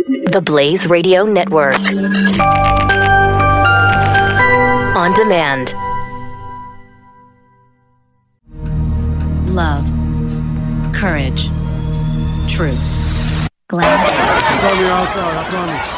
The Blaze Radio Network. On demand. Love. Courage. Truth. Glamour. It's on the outside, I promise.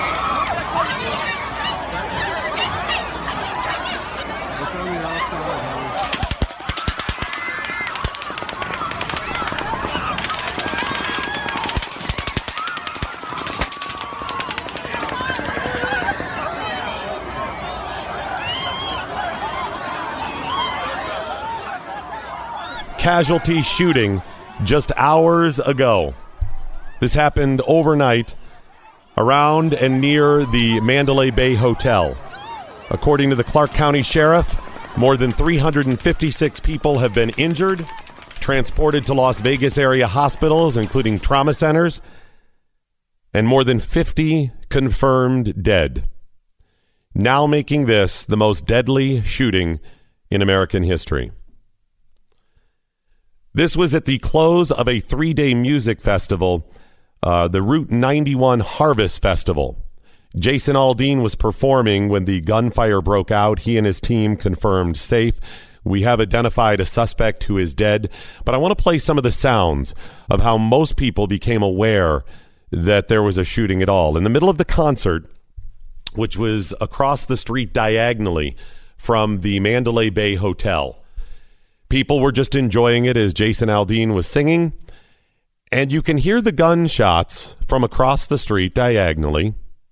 Casualty shooting just hours ago. This happened overnight around and near the Mandalay Bay Hotel. According to the Clark County Sheriff, more than 356 people have been injured, transported to Las Vegas area hospitals, including trauma centers, and more than 50 confirmed dead. Now making this the most deadly shooting in American history. This was at the close of a 3-day music festival, the Route 91 Harvest Festival. Jason Aldean was performing when the gunfire broke out. He and his team confirmed safe. We have identified a suspect who is dead, but I want to play some of the sounds of how most people became aware that there was a shooting at all. In the middle of the concert, which was across the street diagonally from the Mandalay Bay Hotel, people were just enjoying it as Jason Aldean was singing, and you can hear the gunshots from across the street diagonally.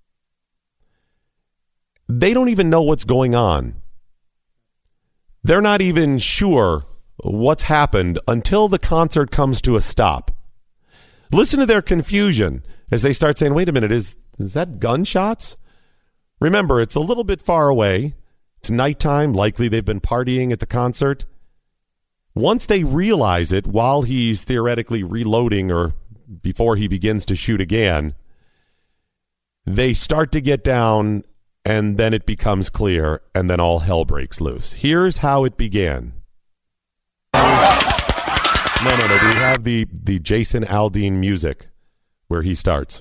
They don't even know what's going on. They're not even sure what's happened until the concert comes to a stop. Listen to their confusion as they start saying, wait a minute, is that gunshots? Remember, it's a little bit far away. It's nighttime. Likely they've been partying at the concert. Once they realize it, while he's theoretically reloading or before he begins to shoot again, they start to get down, and then it becomes clear, and then all hell breaks loose. Here's how it began. No. We have the Jason Aldean music where he starts.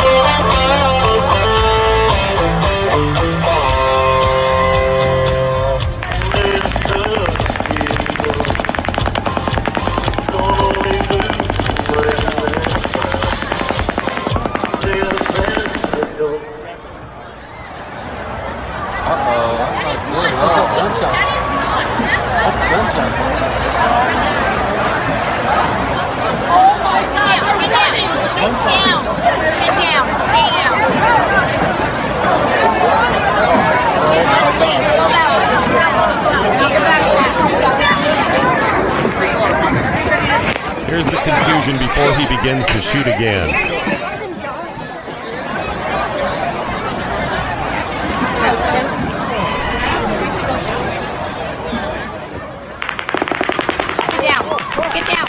Here's the confusion before he begins to shoot again. Get down.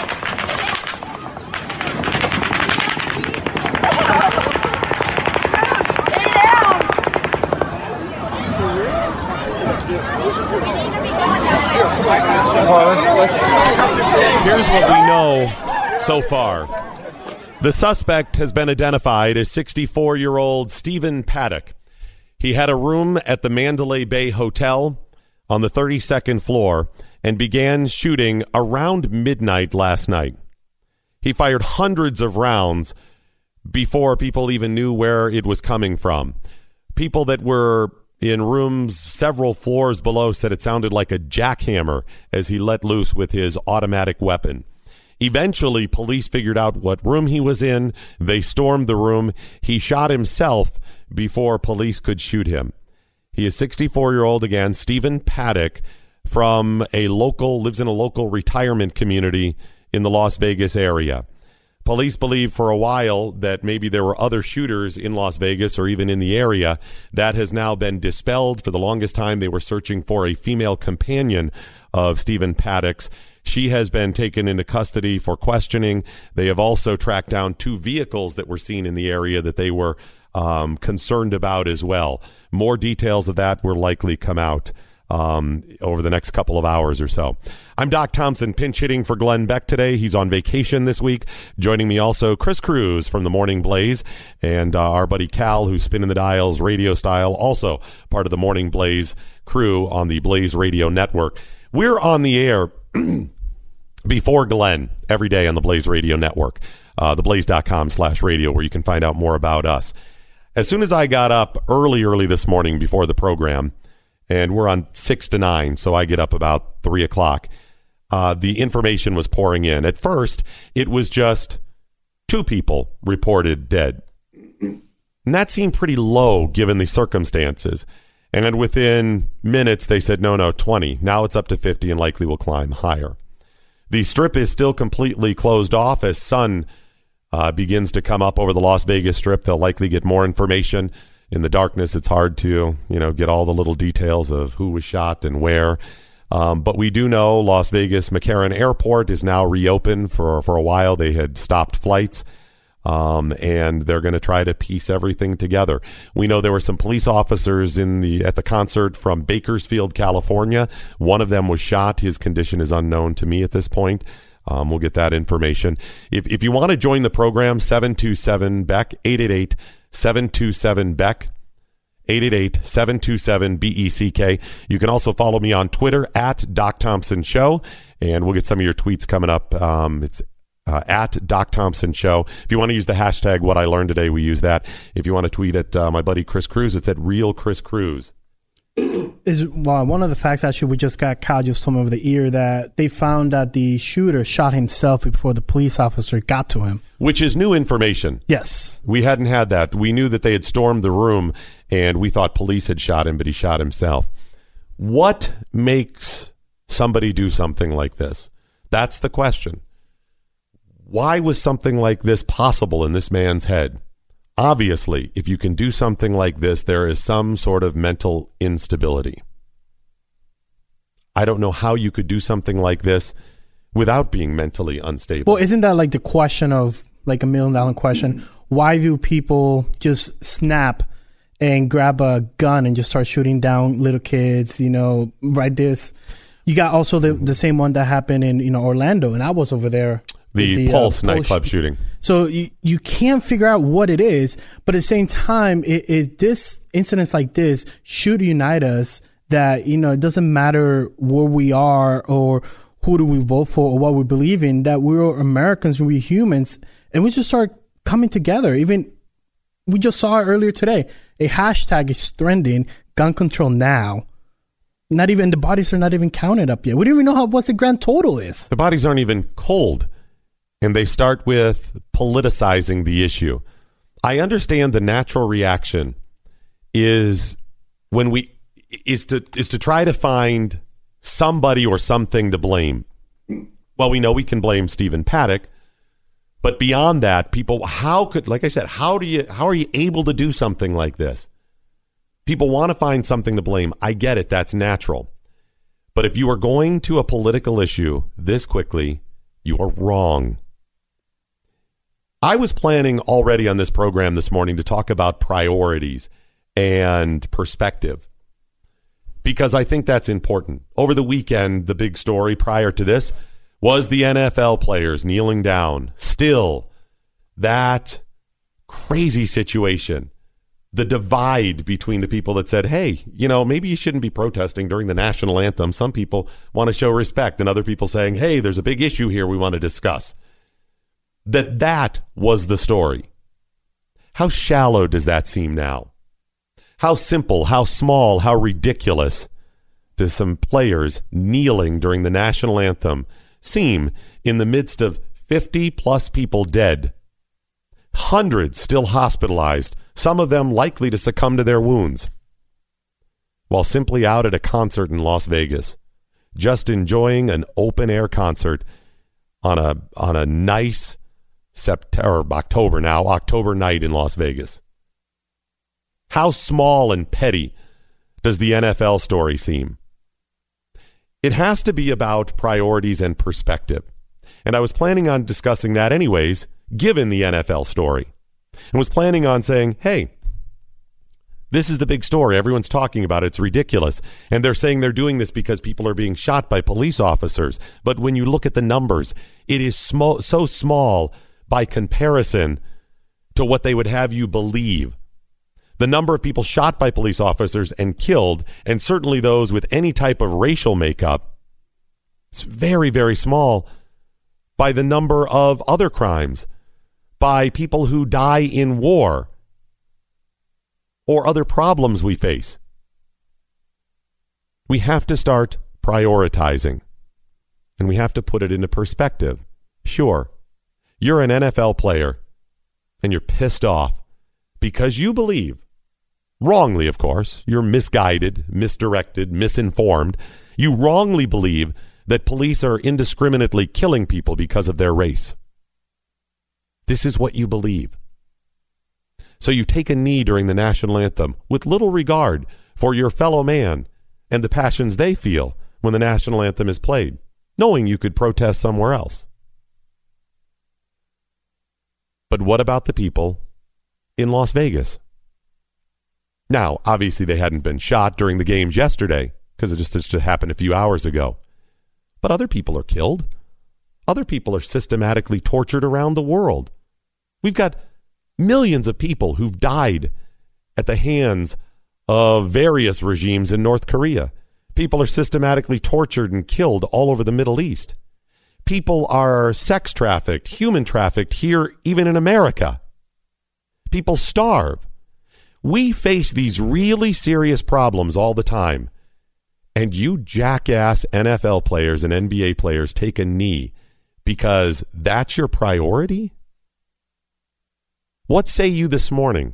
Here's what we know so far. The suspect has been identified as 64-year-old Stephen Paddock. He had a room at the Mandalay Bay Hotel on the 32nd floor and began shooting around midnight last night. He fired hundreds of rounds before people even knew where it was coming from. People that were in rooms several floors below said it sounded like a jackhammer as he let loose with his automatic weapon. Eventually, police figured out what room he was in. They stormed the room. He shot himself before police could shoot him. He is 64-year-old again, Stephen Paddock, from lives in a local retirement community in the Las Vegas area. Police believe for a while that maybe there were other shooters in Las Vegas or even in the area. That has now been dispelled. For the longest time, they were searching for a female companion of Stephen Paddock's. She has been taken into custody for questioning. They have also tracked down 2 vehicles that were seen in the area that they were concerned about as well. More details of that will likely come out over the next couple of hours or so. I'm Doc Thompson, pinch hitting for Glenn Beck today. He's on vacation this week. Joining me also, Chris Cruz from the Morning Blaze, and our buddy Cal, who's spinning the dials radio style, also part of the Morning Blaze crew on the Blaze Radio Network. We're on the air before Glenn every day on the Blaze Radio Network, theblaze.com/radio, where you can find out more about us. As soon as I got up early this morning before the program, and we're on 6 to 9, so I get up about 3 o'clock, the information was pouring in. At first, it was just 2 people reported dead. And that seemed pretty low given the circumstances. And then within minutes, they said, no, 20. Now it's up to 50 and likely will climb higher. The strip is still completely closed off as sun begins to come up over the Las Vegas Strip. They'll likely get more information. In the darkness, it's hard to, get all the little details of who was shot and where. But we do know Las Vegas McCarran Airport is now reopened. For a while, they had stopped flights, and they're going to try to piece everything together. We know there were some police officers at the concert from Bakersfield, California. One of them was shot. His condition is unknown to me at this point. We'll get that information. If you want to join the program, 727-BECK, 888-727-BECK, 888-727-BECK. You can also follow me on Twitter at Doc Thompson Show, and we'll get some of your tweets coming up. It's at Doc Thompson Show. If you want to use the hashtag What I Learned Today, we use that. If you want to tweet at my buddy Chris Cruz, it's at Real Chris Cruz. One of the facts actually we just got, Kyle just told me over the ear, that they found that the shooter shot himself before the police officer got to him. Which is new information. Yes. We hadn't had that. We knew that they had stormed the room, and we thought police had shot him, but he shot himself. What makes somebody do something like this? That's the question. Why was something like this possible in this man's head? Obviously, if you can do something like this, there is some sort of mental instability. I don't know how you could do something like this without being mentally unstable. Well, isn't that like the question of, like, $1 million question? Why do people just snap and grab a gun and just start shooting down little kids, right this? You got also the same one that happened in, Orlando, and I was over there. The Pulse nightclub shooting. So you can't figure out what it is, but at the same time, this incidents like this should unite us that, it doesn't matter where we are or who do we vote for or what we believe in, that we're Americans, we're humans, and we just start coming together. Even we just saw it earlier today. A hashtag is trending, gun control now. Not even, the bodies are not even counted up yet. We don't even know what the grand total is. The bodies aren't even cold. And they start with politicizing the issue. I understand the natural reaction is to try to find somebody or something to blame. Well, we know we can blame Stephen Paddock, but beyond that, people, like I said, how are you able to do something like this? People want to find something to blame. I get it. That's natural. But if you are going to a political issue this quickly, you are wrong. I was planning already on this program this morning to talk about priorities and perspective because I think that's important. Over the weekend, the big story prior to this was the NFL players kneeling down. Still, that crazy situation, the divide between the people that said, hey, maybe you shouldn't be protesting during the national anthem. Some people want to show respect, and other people saying, hey, there's a big issue here we want to discuss. That was the story. How shallow does that seem now? How simple, how small, how ridiculous does some players kneeling during the national anthem seem in the midst of 50-plus people dead, hundreds still hospitalized, some of them likely to succumb to their wounds, while simply out at a concert in Las Vegas, just enjoying an open-air concert on a nice October night in Las Vegas. How small and petty does the NFL story seem? It has to be about priorities and perspective. And I was planning on discussing that anyways, given the NFL story. And was planning on saying, hey, This is the big story. Everyone's talking about it. It's ridiculous. And they're saying they're doing this because people are being shot by police officers. But when you look at the numbers, it is so small by comparison to what they would have you believe. The number of people shot by police officers and killed, and certainly those with any type of racial makeup, it's very, very small by the number of other crimes, by people who die in war, or other problems we face. We have to start prioritizing, and we have to put it into perspective. Sure, you're an NFL player, and you're pissed off because you believe, wrongly of course, you're misguided, misdirected, misinformed. You wrongly believe that police are indiscriminately killing people because of their race. This is what you believe. So you take a knee during the national anthem with little regard for your fellow man and the passions they feel when the national anthem is played, knowing you could protest somewhere else. But what about the people in Las Vegas? Now, obviously they hadn't been shot during the games yesterday because it just happened a few hours ago. But other people are killed. Other people are systematically tortured around the world. We've got millions of people who've died at the hands of various regimes in North Korea. People are systematically tortured and killed all over the Middle East. People are sex trafficked, human trafficked here, even in America. People starve. We face these really serious problems all the time. And you jackass NFL players and NBA players take a knee because that's your priority? What say you this morning?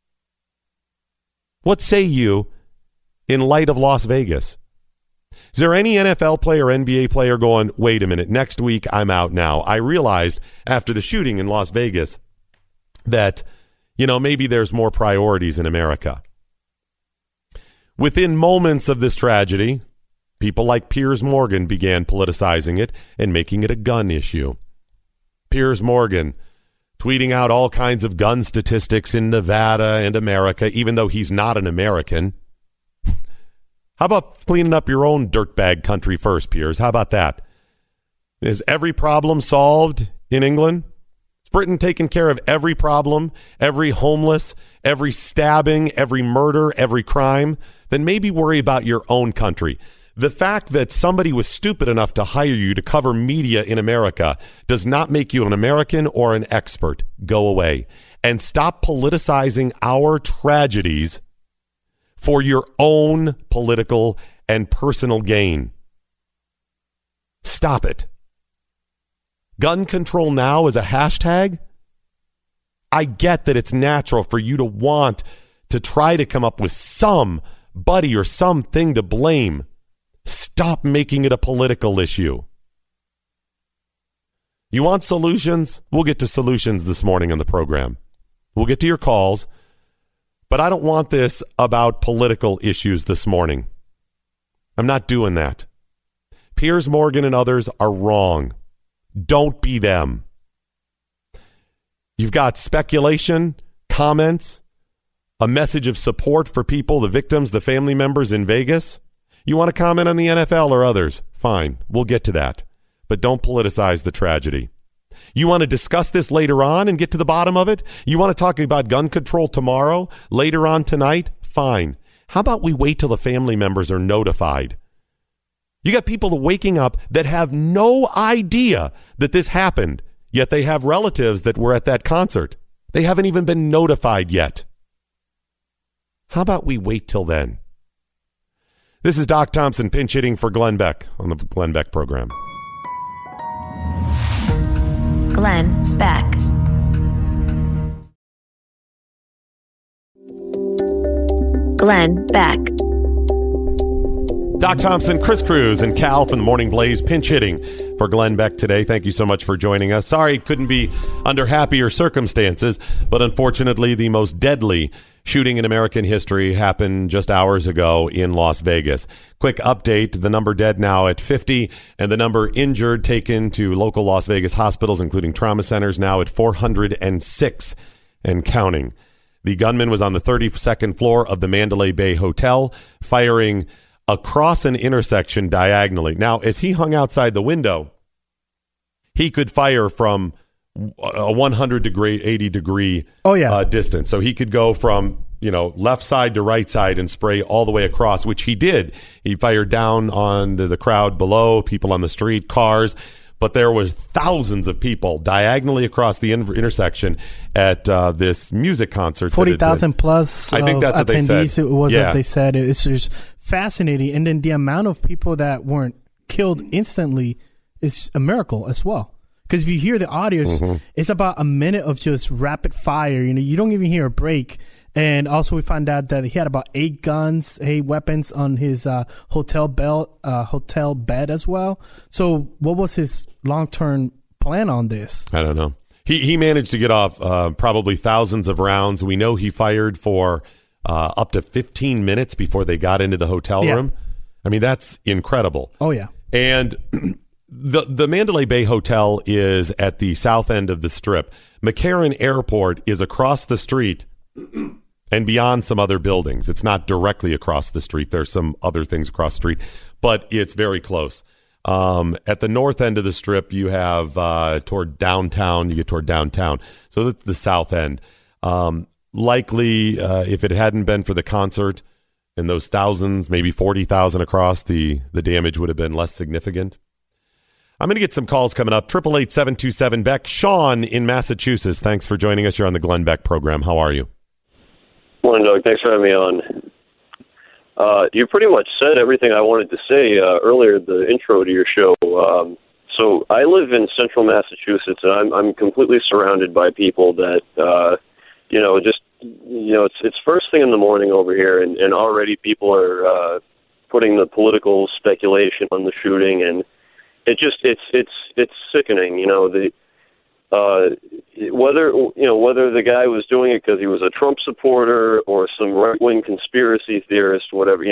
What say you in light of Las Vegas? Is there any NFL player, NBA player going, wait a minute, next week I'm out now? I realized after the shooting in Las Vegas that, maybe there's more priorities in America. Within moments of this tragedy, people like Piers Morgan began politicizing it and making it a gun issue. Piers Morgan tweeting out all kinds of gun statistics in Nevada and America, even though he's not an American. How about cleaning up your own dirtbag country first, Piers? How about that? Is every problem solved in England? Is Britain taking care of every problem, every homeless, every stabbing, every murder, every crime? Then maybe worry about your own country. The fact that somebody was stupid enough to hire you to cover media in America does not make you an American or an expert. Go away. And stop politicizing our tragedies for your own political and personal gain. Stop it. Gun control now is a hashtag? I get that it's natural for you to want to try to come up with somebody or something to blame. Stop making it a political issue. You want solutions? We'll get to solutions this morning on the program. We'll get to your calls, but I don't want this about political issues this morning. I'm not doing that. Piers Morgan and others are wrong. Don't be them. You've got speculation, comments, a message of support for people, the victims, the family members in Vegas. You want to comment on the NFL or others? Fine, we'll get to that. But don't politicize the tragedy. You want to discuss this later on and get to the bottom of it? You want to talk about gun control tomorrow, later on tonight? Fine. How about we wait till the family members are notified? You got people waking up that have no idea that this happened, yet they have relatives that were at that concert. They haven't even been notified yet. How about we wait till then? This is Doc Thompson pinch hitting for Glenn Beck on the Glenn Beck program. Glenn Beck. Glenn Beck. Doc Thompson, Chris Cruz, and Cal from the Morning Blaze pinch hitting for Glenn Beck today. Thank you so much for joining us. Sorry it couldn't be under happier circumstances, but unfortunately the most deadly shooting in American history happened just hours ago in Las Vegas. Quick update, the number dead now at 50, and the number injured taken to local Las Vegas hospitals, including trauma centers, now at 406 and counting. The gunman was on the 32nd floor of the Mandalay Bay Hotel, firing across an intersection diagonally. Now, as he hung outside the window, he could fire from a 180 degree distance. So he could go from left side to right side and spray all the way across, which he did. He fired down on the crowd below, people on the street, cars. But there was thousands of people diagonally across the intersection at this music concert. 40,000 plus. I think that's what attendees. they said. It was what they said. It's just fascinating. And then the amount of people that weren't killed instantly is a miracle as well. Because if you hear the audio, it's about a minute of just rapid fire. You don't even hear a break. And also, we found out that he had about 8 weapons on his hotel bed as well. So, what was his long-term plan on this? I don't know. He managed to get off probably thousands of rounds. We know he fired for up to 15 minutes before they got into the hotel room. I mean, that's incredible. Oh, yeah. And the Mandalay Bay Hotel is at the south end of the Strip. McCarran Airport is across the street and beyond some other buildings. It's not directly across the street. There's some other things across the street, but it's very close. At the north end of the Strip, you have toward downtown. You get toward downtown. So that's the south end. Likely, if it hadn't been for the concert and those thousands, maybe 40,000 across, the damage would have been less significant. I'm going to get some calls coming up. 888-727-BECK. Sean in Massachusetts, thanks for joining us. You're on the Glenn Beck program. How are you? Morning, Doug. Thanks for having me on. You pretty much said everything I wanted to say earlier, the intro to your show. So I live in central Massachusetts, and I'm completely surrounded by people that, it's first thing in the morning over here, and already people are putting the political speculation on the shooting, and it's sickening. Whether the guy was doing it because he was a Trump supporter or some right-wing conspiracy theorist, whatever,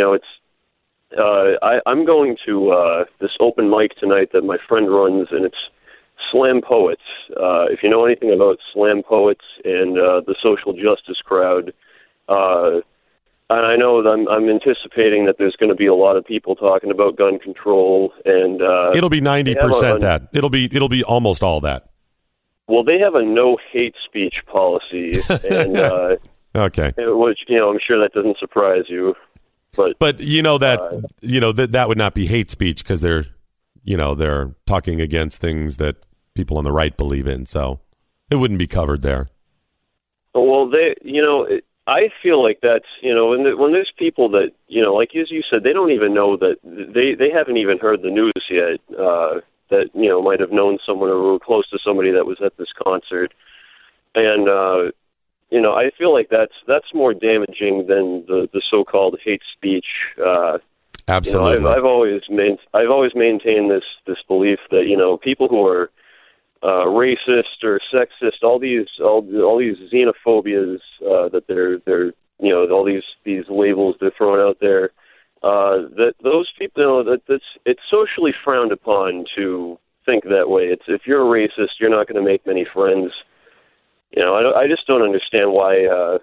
I'm going to this open mic tonight that my friend runs, and it's Slam Poets. If you know anything about Slam Poets and the social justice crowd, and I know that I'm anticipating that there's going to be a lot of people talking about gun control, and it'll be 90% that. It'll be almost all that. Well, they have a no hate speech policy, and okay, which I'm sure that doesn't surprise you, but that would not be hate speech because they're talking against things that people on the right believe in, so it wouldn't be covered there. Well, I feel like that's when there's people that like as you said, they don't even know that they haven't even heard the news yet. That might have known someone or were close to somebody that was at this concert, and I feel like that's more damaging than the so-called hate speech. Absolutely, I've always maintained this belief that people who are racist or sexist, all these xenophobias that they're all these labels they're throwing out there. That those people, it's socially frowned upon to think that way. If you're a racist, you're not going to make many friends. I just don't understand why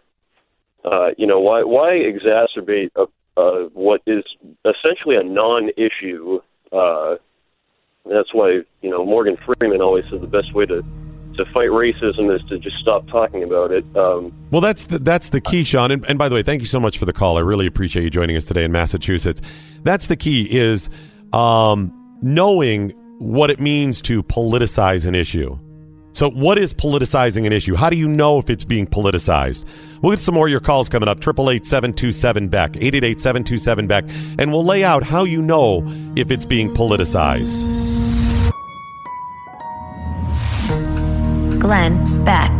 exacerbate what is essentially a non-issue. That's why Morgan Freeman always said the best way to fight racism is to just stop talking about it. Well, that's the key, Sean. And by the way, thank you so much for the call. I really appreciate you joining us today in Massachusetts. That's the key is knowing what it means to politicize an issue. So what is politicizing an issue? How do you know if it's being politicized? We'll get some more of your calls coming up. 888-727-BECK, 888-727-BECK, and we'll lay out how you know if it's being politicized. Glenn Beck.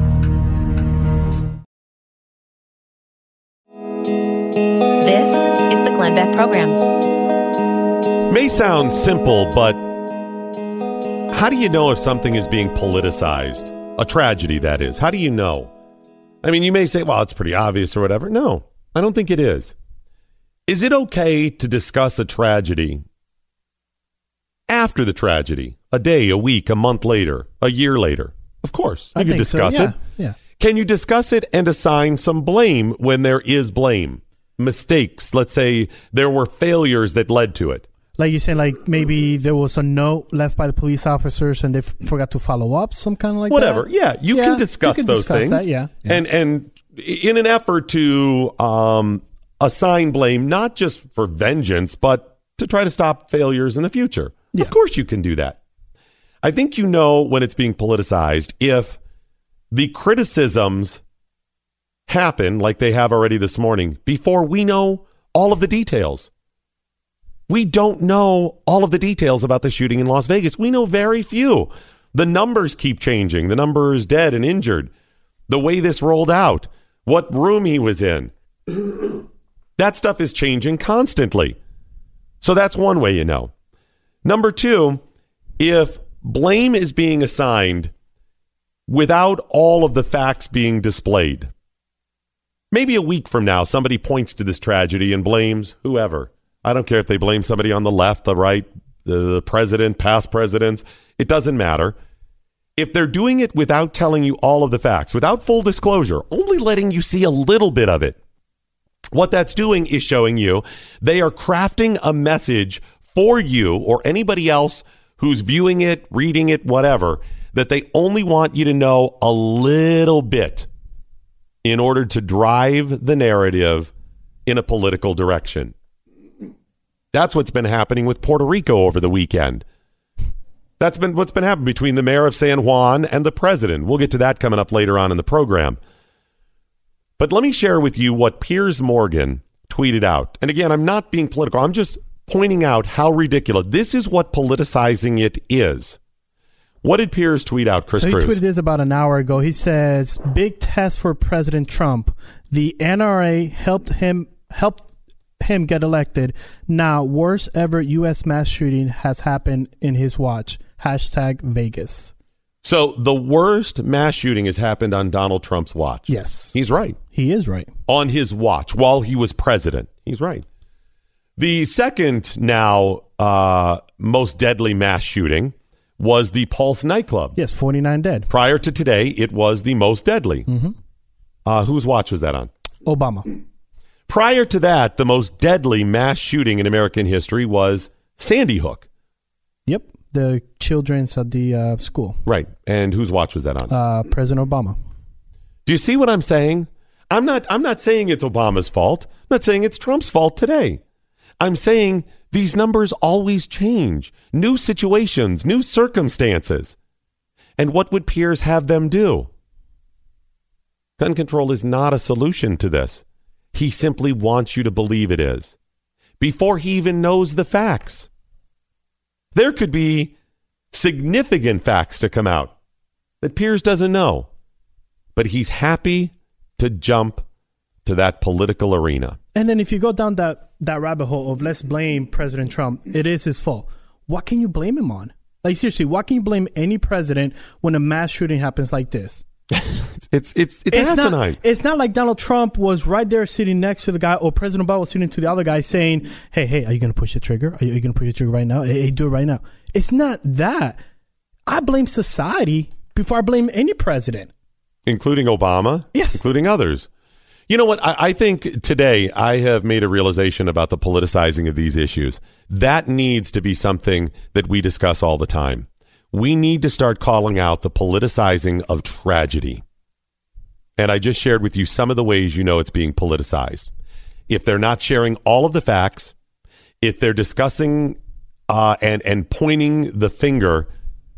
This is the Glenn Beck program. May sound simple, but how do you know if something is being politicized? A tragedy, that is. How do you know? I mean, you may say, well, it's pretty obvious or whatever. No, I don't think it is. Is it okay to discuss a tragedy after the tragedy? A day, a week, a month later, a year later? Of course. You can discuss it. Yeah. Can you discuss it and assign some blame when there is blame? Mistakes. Let's say there were failures that led to it. Like you saying, like maybe there was a note left by the police officers and they forgot to follow up, some kind of like whatever. that? Yeah, you can discuss those things. That, yeah. And in an effort to assign blame, not just for vengeance, but to try to stop failures in the future. Yeah. Of course you can do that. I think you know when it's being politicized if the criticisms happen like they have already this morning before we know all of the details. We don't know all of the details about the shooting in Las Vegas. We know very few. The numbers keep changing. The numbers dead and injured. The way this rolled out. What room he was in. That stuff is changing constantly. So that's one way you know. Number two, if blame is being assigned without all of the facts being displayed. Maybe a week from now, somebody points to this tragedy and blames whoever. I don't care if they blame somebody on the left, the right, the president, past presidents. It doesn't matter. If they're doing it without telling you all of the facts, without full disclosure, only letting you see a little bit of it, what that's doing is showing you they are crafting a message for you or anybody else who's viewing it, reading it, whatever, that they only want you to know a little bit in order to drive the narrative in a political direction. That's what's been happening with Puerto Rico over the weekend. That's been what's been happening between the mayor of San Juan and the president. We'll get to that coming up later on in the program. But let me share with you what Piers Morgan tweeted out. And again, I'm not being political. I'm just pointing out how ridiculous. This is what politicizing it is. What did Piers tweet out, Chris Cruz? So he tweeted this about an hour ago. He says, big test for President Trump. The NRA helped him get elected. Now, worst ever U.S. mass shooting has happened in his watch. #Vegas. So the worst mass shooting has happened on Donald Trump's watch. Yes. He's right. He is right. On his watch while he was president. He's right. The second now most deadly mass shooting was the Pulse nightclub. Yes, 49 dead. Prior to today, it was the most deadly. Mm-hmm. Whose watch was that on? Obama. Prior to that, the most deadly mass shooting in American history was Sandy Hook. Yep, the children's at the school. Right, and whose watch was that on? President Obama. Do you see what I'm saying? I'm not saying it's Obama's fault. I'm not saying it's Trump's fault today. I'm saying these numbers always change. New situations, new circumstances. And what would Piers have them do? Gun control is not a solution to this. He simply wants you to believe it is. Before he even knows the facts. There could be significant facts to come out that Piers doesn't know. But he's happy to jump to that political arena. And then if you go down that rabbit hole of let's blame President Trump, it is his fault. What can you blame him on? Like seriously, what can you blame any president when a mass shooting happens like this? It's asinine. It's not like Donald Trump was right there sitting next to the guy, or President Obama was sitting to the other guy saying, hey, are you going to push the trigger? Are you going to push the trigger right now? Hey, do it right now. It's not that. I blame society before I blame any president. Including Obama? Yes. Including others. You know what? I think today I have made a realization about the politicizing of these issues. That needs to be something that we discuss all the time. We need to start calling out the politicizing of tragedy. And I just shared with you some of the ways you know it's being politicized. If they're not sharing all of the facts, if they're discussing and pointing the finger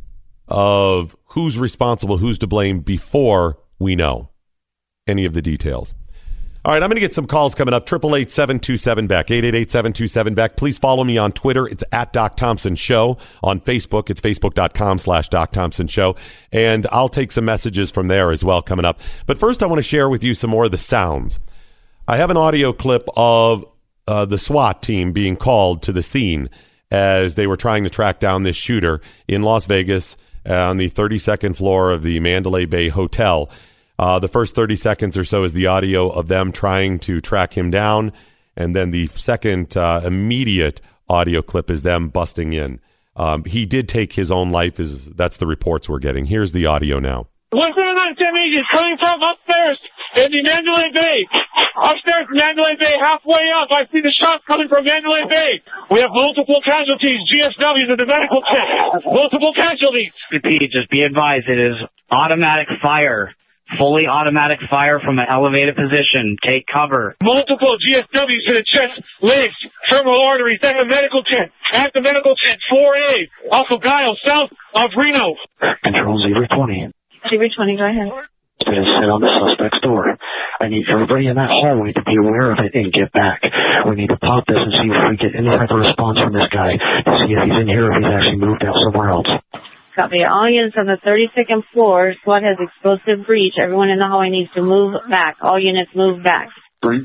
of who's responsible, who's to blame before we know any of the details. All right, I'm going to get some calls coming up. 888-727-BECK, 888-727-BECK. Please follow me on Twitter. It's at Doc Thompson Show. On Facebook, it's facebook.com/Doc Thompson Show. And I'll take some messages from there as well coming up. But first, I want to share with you some more of the sounds. I have an audio clip of the SWAT team being called to the scene as they were trying to track down this shooter in Las Vegas on the 32nd floor of the Mandalay Bay Hotel. The first 30 seconds or so is the audio of them trying to track him down. And then the second immediate audio clip is them busting in. He did take his own life. That's the reports we're getting. Here's the audio now. What's going on, Timmy? He's coming from upstairs in the Mandalay Bay. Upstairs in Mandalay Bay, halfway up. I see the shots coming from Mandalay Bay. We have multiple casualties. GSWs in the medical tent. Multiple casualties. Repeat, just be advised, it is automatic fire. Fully automatic fire from an elevated position. Take cover. Multiple GSWs to the chest, legs, femoral arteries at the medical tent. At the medical tent, 4A. Off of Guile, south of Reno. Control 020. 020, go ahead. Sit on the suspect's door. I need everybody in that hallway to be aware of it and get back. We need to pop this and see if we get any type of response from this guy to see if he's in here or if he's actually moved out somewhere else. Copy. All units on the 32nd floor. SWAT has explosive breach. Everyone in the hallway needs to move back. All units move back. Breach.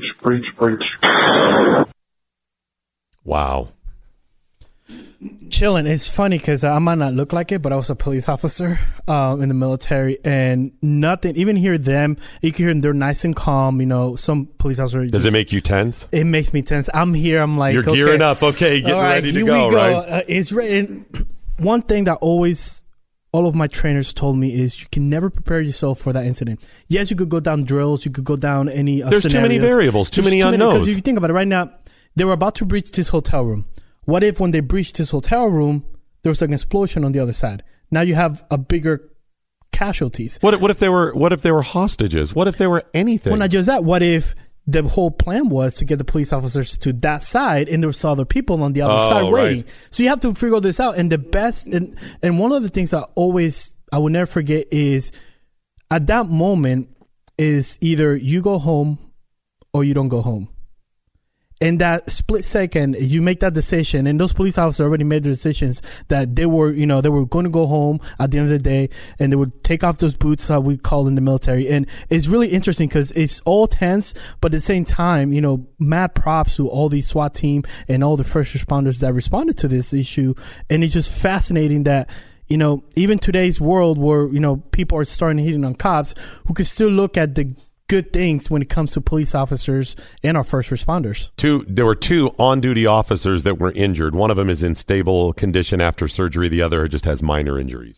Wow. Chilling. It's funny because I might not look like it, but I was a police officer in the military, and nothing. Even hear them, you can hear them. They're nice and calm. You know, some police officers. Does it make you tense? It makes me tense. I'm here. I'm like, you're gearing up. Okay, getting ready to go. Right? It's one thing that all of my trainers told me is you can never prepare yourself for that incident. Yes, you could go down drills. You could go down any There's scenarios. too many variables, too many unknowns. Because if you think about it right now, they were about to breach this hotel room. What if when they breached this hotel room, there was an explosion on the other side? Now you have a bigger casualties. What if they were hostages? What if they were anything? Well, not just that. What if the whole plan was to get the police officers to that side and there was other people on the other side waiting? Right. So you have to figure this out. And the best, and one of the things I will never forget is at that moment is either you go home or you don't go home. In that split second, you make that decision, and those police officers already made the decisions that they were going to go home at the end of the day, and they would take off those boots, how we call in the military. And it's really interesting because it's all tense, but at the same time, mad props to all the SWAT team and all the first responders that responded to this issue. And it's just fascinating that, even today's world where, people are starting hitting on cops, who could still look at the good things when it comes to police officers and our first responders. There were two on-duty officers that were injured. One of them is in stable condition after surgery. The other just has minor injuries.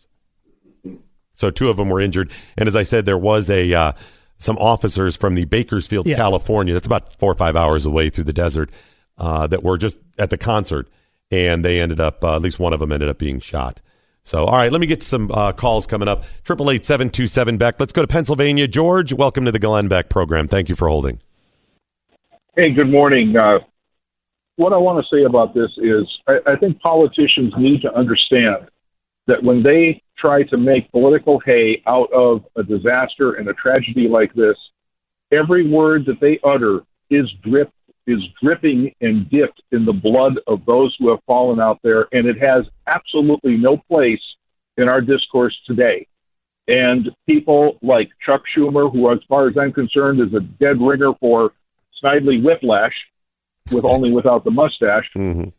So two of them were injured. And as I said, there was some officers from the Bakersfield, California. That's about 4 or 5 hours away through the desert that were just at the concert. And they ended up, at least one of them ended up being shot. So, all right, let me get some calls coming up. 888-727-BECK. Let's go to Pennsylvania. George, welcome to the Glenn Beck program. Thank you for holding. Hey, good morning. What I want to say about this is I think politicians need to understand that when they try to make political hay out of a disaster and a tragedy like this, every word that they utter is dripping and dipped in the blood of those who have fallen out there, and it has absolutely no place in our discourse today. And people like Chuck Schumer, who, as far as I'm concerned, is a dead ringer for Snidely Whiplash, without the mustache,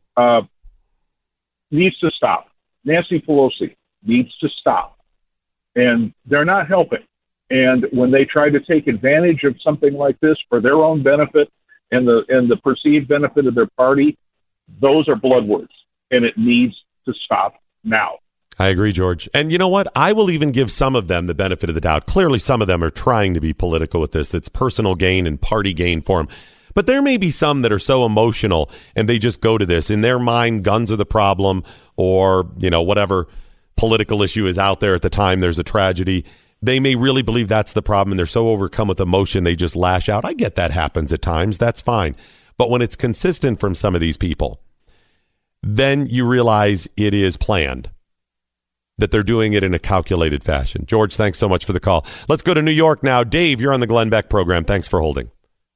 needs to stop. Nancy Pelosi needs to stop. And they're not helping. And when they try to take advantage of something like this for their own benefit, and the perceived benefit of their party, those are blood words, and it needs to stop now. I agree, George. And you know what? I will even give some of them the benefit of the doubt. Clearly, some of them are trying to be political with this. That's personal gain and party gain for them. But there may be some that are so emotional, and they just go to this. In their mind, guns are the problem, or whatever political issue is out there at the time there's a tragedy. They may really believe that's the problem, and they're so overcome with emotion they just lash out. I get that happens at times. That's fine. But when it's consistent from some of these people, then you realize it is planned, that they're doing it in a calculated fashion. George, thanks so much for the call. Let's go to New York now. Dave, you're on the Glenn Beck program. Thanks for holding.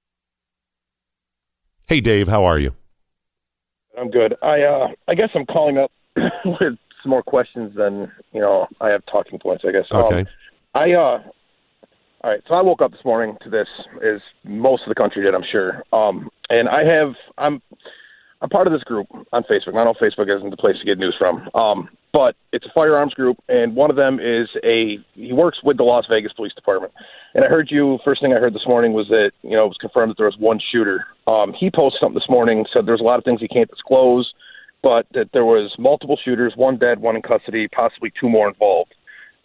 Hey, Dave, how are you? I'm good. I guess I'm calling up with some more questions than, I have talking points, I guess. Okay. All right, so I woke up this morning to this, as most of the country did, I'm sure. And I'm part of this group on Facebook. I know Facebook isn't the place to get news from, but it's a firearms group, and one of them he works with the Las Vegas Police Department. And first thing I heard this morning was that, it was confirmed that there was one shooter. He posted something this morning, said there's a lot of things he can't disclose, but that there was multiple shooters, one dead, one in custody, possibly two more involved.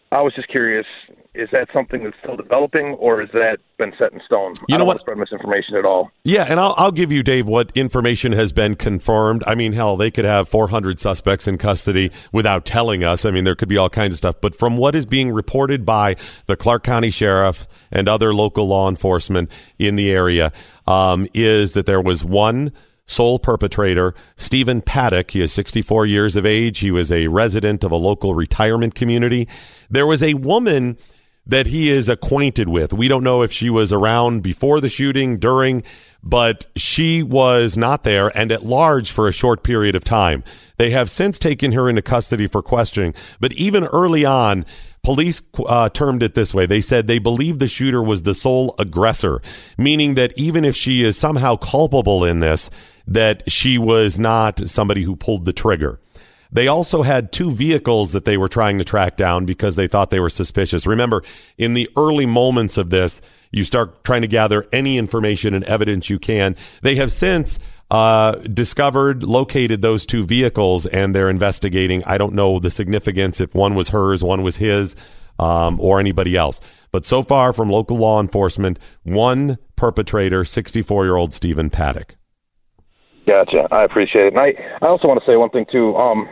I was just curious, is that something that's still developing, or has that been set in stone? I don't want to spread misinformation at all. Yeah, and I'll give you, Dave, what information has been confirmed. I mean, hell, they could have 400 suspects in custody without telling us. I mean, there could be all kinds of stuff. But from what is being reported by the Clark County Sheriff and other local law enforcement in the area is that there was one sole perpetrator, Stephen Paddock. He is 64 years of age. He was a resident of a local retirement community. There was a woman that he is acquainted with. We don't know if she was around before the shooting, during, but she was not there and at large for a short period of time. They have since taken her into custody for questioning, but even early on, police termed it this way. They said they believe the shooter was the sole aggressor, meaning that even if she is somehow culpable in this, that she was not somebody who pulled the trigger. They also had two vehicles that they were trying to track down because they thought they were suspicious. Remember, in the early moments of this, you start trying to gather any information and evidence you can. They have since discovered, located those two vehicles, and they're investigating. I don't know the significance if one was hers, one was his, or anybody else. But so far from local law enforcement, one perpetrator, 64-year-old Stephen Paddock. Gotcha. I appreciate it. And I also want to say one thing too.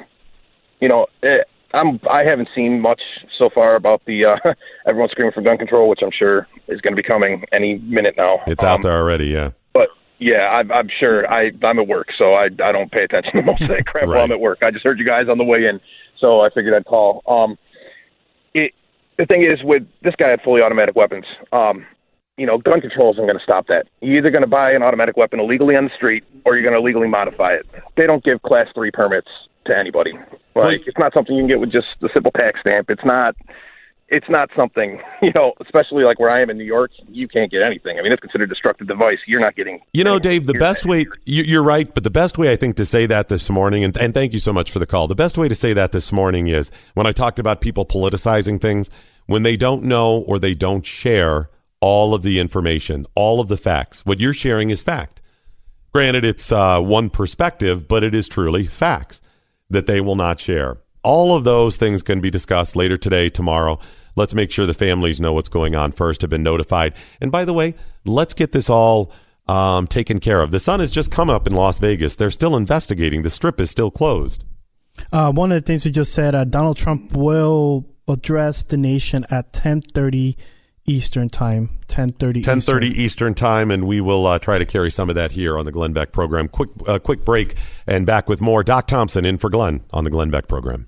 I haven't seen much so far about the everyone screaming for gun control, which I'm sure is going to be coming any minute now. It's out there already, yeah. But yeah, I'm sure. I'm at work, so I don't pay attention to most of that crap while I'm at work. I just heard you guys on the way in, so I figured I'd call. The thing is, with this guy had fully automatic weapons. Gun control isn't going to stop that. You're either going to buy an automatic weapon illegally on the street or you're going to legally modify it. They don't give Class 3 permits to anybody. It's not something you can get with just a simple tax stamp. It's not something, especially like where I am in New York, you can't get anything. I mean, it's considered a destructive device. You're not getting... Dave, the best way... You're right, but the best way, I think, to say that this morning, and thank you so much for the call, the best way to say that this morning is when I talked about people politicizing things, when they don't know or they don't share all of the information, all of the facts. What you're sharing is fact. Granted, it's one perspective, but it is truly facts that they will not share. All of those things can be discussed later today, tomorrow. Let's make sure the families know what's going on first, have been notified. And by the way, let's get this all taken care of. The sun has just come up in Las Vegas. They're still investigating. The Strip is still closed. One of the things you just said, Donald Trump will address the nation at 10:30 Eastern time, 10:30 Eastern time, and we will try to carry some of that here on the Glenn Beck program. Quick break, and back with more. Doc Thompson in for Glenn on the Glenn Beck program.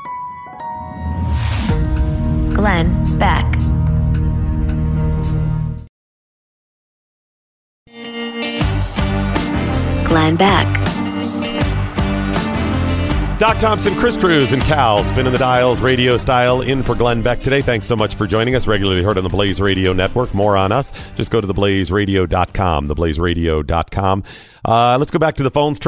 Glenn Beck. Glenn Beck. Doc Thompson, Chris Cruz, and Cal spinning the dials, radio style, in for Glenn Beck today. Thanks so much for joining us. Regularly heard on the Blaze Radio Network. More on us, just go to theblazeradio.com, theblazeradio.com. Let's go back to the phones,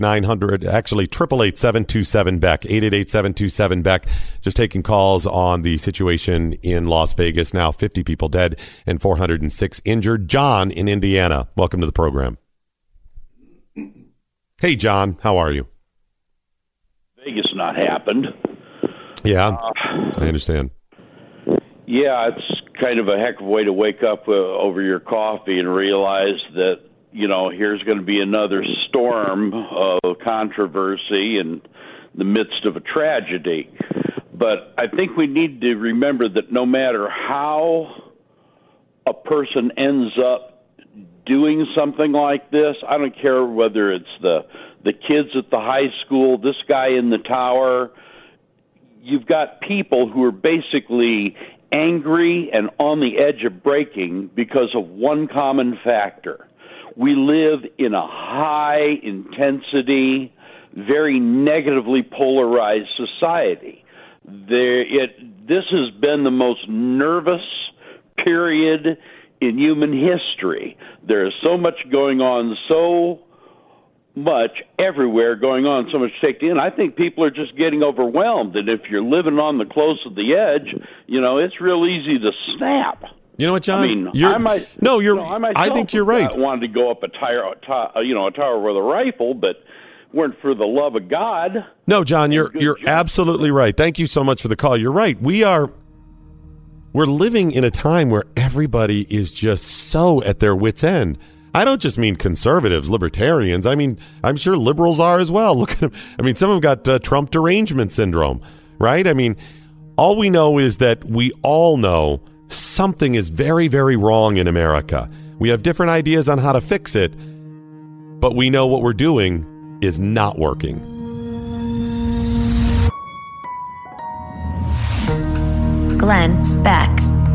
888-727-BECK, 888-727-BECK. Just taking calls on the situation in Las Vegas. Now 50 people dead and 406 injured. John in Indiana, welcome to the program. Hey, John, how are you? Vegas not happened. Yeah, I understand. Yeah, it's kind of a heck of a way to wake up over your coffee and realize that, here's going to be another storm of controversy in the midst of a tragedy. But I think we need to remember that no matter how a person ends up doing something like this, I don't care whether it's the kids at the high school, this guy in the tower, you've got people who are basically angry and on the edge of breaking because of one common factor. We live in a high-intensity, very negatively polarized society. This has been the most nervous period in human history. There is so much going on, so much everywhere going on, so much taken in. I think people are just getting overwhelmed, and if you're living on the close of the edge, it's real easy to snap. You know what, John? I mean, I think you're right. I wanted to go up a tower with a rifle, but weren't for the love of God. No, John, you're absolutely right. Thank you so much for the call. You're right. We are we're living in a time where everybody is just so at their wits' end. I don't just mean conservatives, libertarians. I mean, I'm sure liberals are as well. Look at them. I mean, some of them got Trump derangement syndrome, right? I mean, all we know is that we all know something is very, very wrong in America. We have different ideas on how to fix it, but we know what we're doing is not working. Glenn Beck.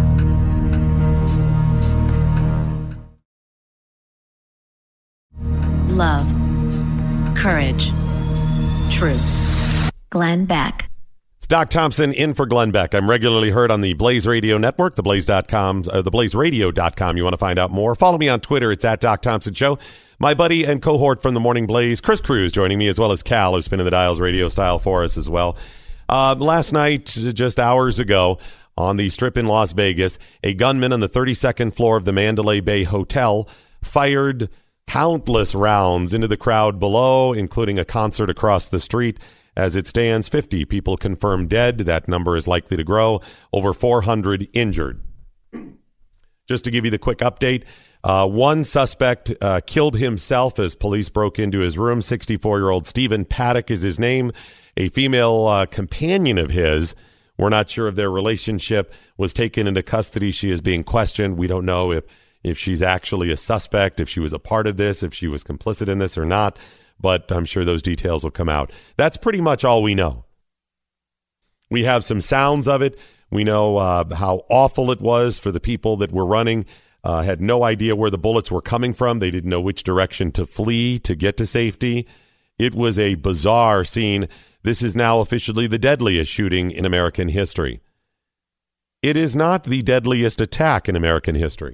Love, courage, truth. Glenn Beck. It's Doc Thompson in for Glenn Beck. I'm regularly heard on the Blaze Radio Network, theblaze.com, theblazeradio.com. You want to find out more? Follow me on Twitter. It's at Doc Thompson Show. My buddy and cohort from the Morning Blaze, Chris Cruz, joining me, as well as Cal, who's spinning the dials radio style for us as well. Last night, just hours ago, on the Strip in Las Vegas, a gunman on the 32nd floor of the Mandalay Bay Hotel fired countless rounds into the crowd below, including a concert across the street. As it stands, 50 people confirmed dead. That number is likely to grow. Over 400 injured. Just to give you the quick update, one suspect killed himself as police broke into his room. 64-year-old Stephen Paddock is his name. A female companion of his, we're not sure of their relationship, was taken into custody. She is being questioned. We don't know if she's actually a suspect, if she was a part of this, if she was complicit in this or not, but I'm sure those details will come out. That's pretty much all we know. We have some sounds of it. We know how awful it was for the people that were running, had no idea where the bullets were coming from. They didn't know which direction to flee to get to safety. It was a bizarre scene. This is now officially the deadliest shooting in American history. It is not the deadliest attack in American history.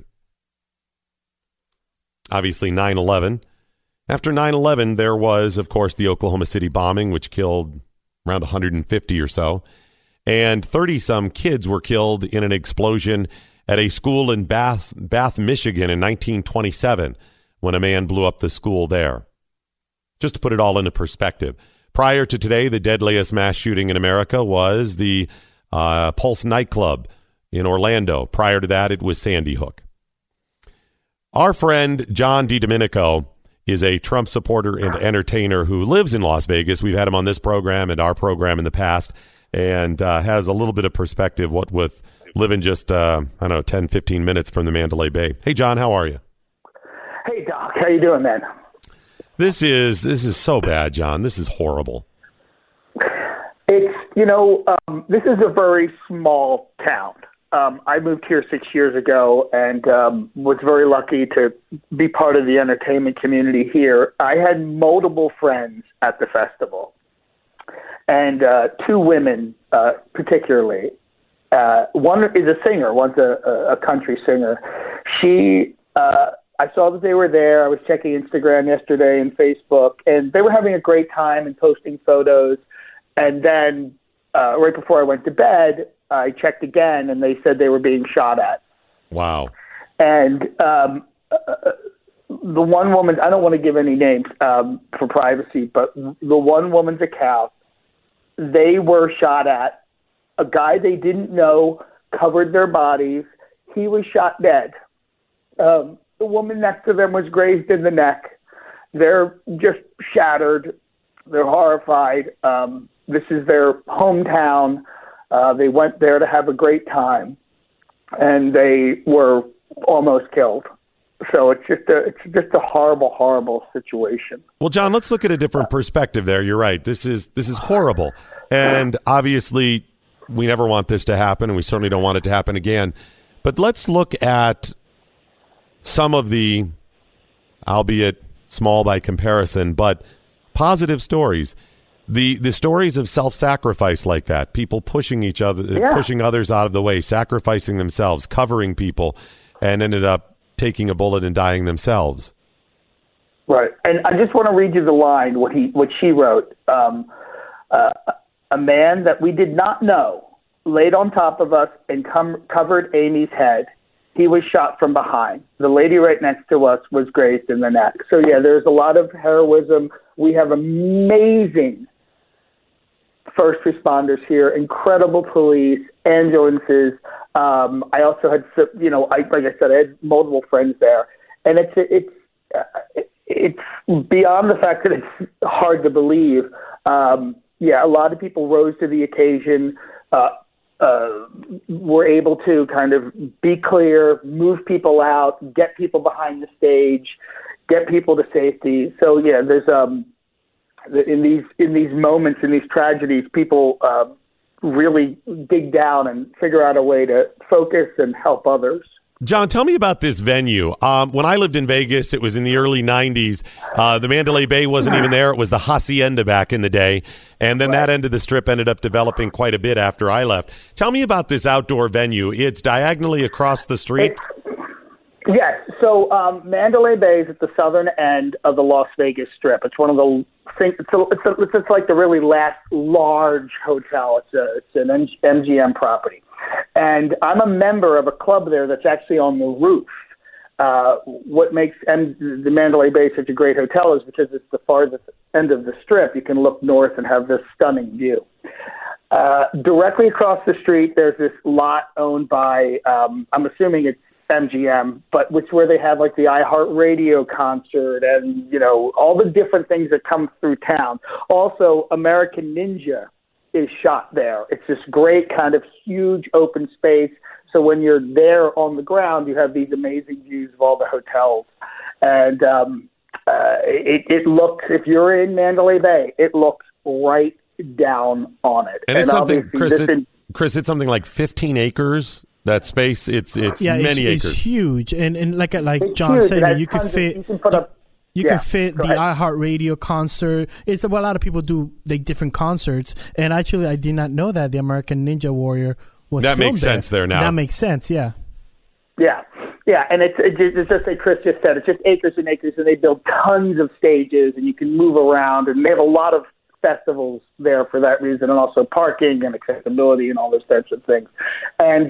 Obviously, 9/11. After 9/11, there was, of course, the Oklahoma City bombing, which killed around 150 or so. And 30-some kids were killed in an explosion at a school in Bath, Michigan in 1927, when a man blew up the school there. Just to put it all into perspective. Prior to today, the deadliest mass shooting in America was the Pulse nightclub in Orlando. Prior to that, it was Sandy Hook. Our friend John DiDomenico is a Trump supporter and entertainer who lives in Las Vegas. We've had him on this program and our program in the past, and has a little bit of perspective, what with living just, 10, 15 minutes from the Mandalay Bay. Hey, John, how are you? Hey, Doc. How you doing, man? This is so bad, John. This is horrible. It's, this is a very small town. I moved here 6 years ago and was very lucky to be part of the entertainment community here. I had multiple friends at the festival, and two women particularly. One is a singer, one's a country singer. I saw that they were there. I was checking Instagram yesterday and Facebook, and they were having a great time and posting photos. And then right before I went to bed, I checked again, and they said they were being shot at. Wow. And the one woman, I don't want to give any names for privacy, but the one woman's account, they were shot at. A guy they didn't know covered their bodies. He was shot dead. The woman next to them was grazed in the neck. They're just shattered. They're horrified. This is their hometown. They went there to have a great time, and they were almost killed. So it's just a horrible, horrible situation. Well, John, let's look at a different perspective there. You're right. This is horrible, and obviously we never want this to happen, and we certainly don't want it to happen again. But let's look at some of the, albeit small by comparison, but positive stories. The stories of self-sacrifice like that, people pushing each other, pushing others out of the way, sacrificing themselves, covering people, and ended up taking a bullet and dying themselves. Right. And I just want to read you the line, what she wrote. A man that we did not know laid on top of us and covered Amy's head. He was shot from behind. The lady right next to us was grazed in the neck. So, yeah, there's a lot of heroism. We have amazing first responders here, incredible police, ambulances. I also had, like I said, I had multiple friends there, and it's beyond the fact that it's hard to believe. A lot of people rose to the occasion, were able to kind of be clear, move people out, get people behind the stage, get people to safety. So yeah, there's in these moments, in these tragedies, people really dig down and figure out a way to focus and help others. John, tell me about this venue. When I lived in Vegas, it was in the early 90s. The Mandalay Bay wasn't even there. It was the Hacienda back in the day. And then that end of the Strip ended up developing quite a bit after I left. Tell me about this outdoor venue. It's diagonally across the street. Yes. So Mandalay Bay is at the southern end of the Las Vegas Strip. It's one of the it's like the really last large hotel. It's an MGM property. And I'm a member of a club there that's actually on the roof. What makes the Mandalay Bay such a great hotel is because it's the farthest end of the Strip. You can look north and have this stunning view. Directly across the street, there's this lot owned by, I'm assuming it's MGM, but where they have like the iHeartRadio concert and, all the different things that come through town. Also, American Ninja is shot there. It's this great kind of huge open space. So when you're there on the ground, you have these amazing views of all the hotels. And it looks, if you're in Mandalay Bay, it looks right down on it. And it's something, Chris, it's something like 15 acres. That space, it's many acres. It's huge, and like John said, you can fit. You can fit the iHeartRadio concert. It's a lot of people do different concerts, and actually, I did not know that the American Ninja Warrior was. That makes sense there now. That makes sense, yeah. Yeah, and it's just like Chris just said. It's just acres and acres, and they build tons of stages, and you can move around, and they have a lot of festivals there for that reason, and also parking and accessibility and all those types of things. And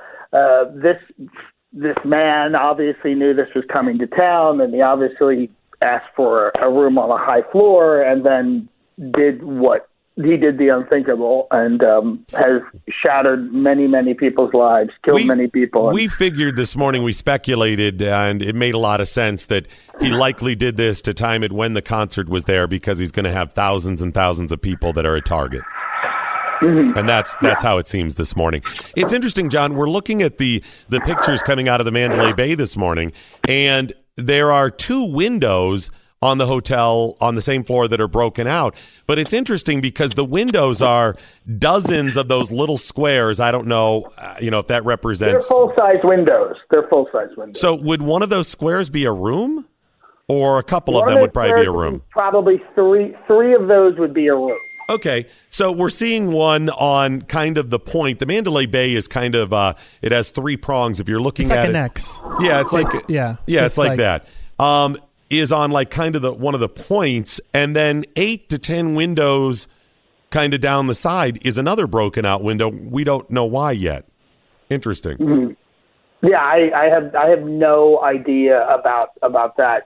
this man obviously knew this was coming to town, and he obviously asked for a room on a high floor, and then did the unthinkable, and has shattered many, many people's lives, killed many people. We figured this morning, we speculated, and it made a lot of sense that he likely did this to time it when the concert was there, because he's going to have thousands and thousands of people that are a target. Mm-hmm. And that's how it seems this morning. It's interesting, John. We're looking at the pictures coming out of the Mandalay Bay this morning, and there are 2 windows on the hotel on the same floor that are broken out. But it's interesting because the windows are dozens of those little squares. I don't know, if that represents. They're full-size windows. So would one of those squares be a room, or a couple of them would probably be a room? Probably three of those would be a room. Okay, so we're seeing one on kind of the point. The Mandalay Bay is kind of it has 3 prongs. If you're looking at it, it's like an X. Yeah, it's like it's like that. Is on like kind of one of the points, and then 8 to 10 windows kind of down the side is another broken out window. We don't know why yet. Interesting. Mm-hmm. Yeah, I have no idea about that.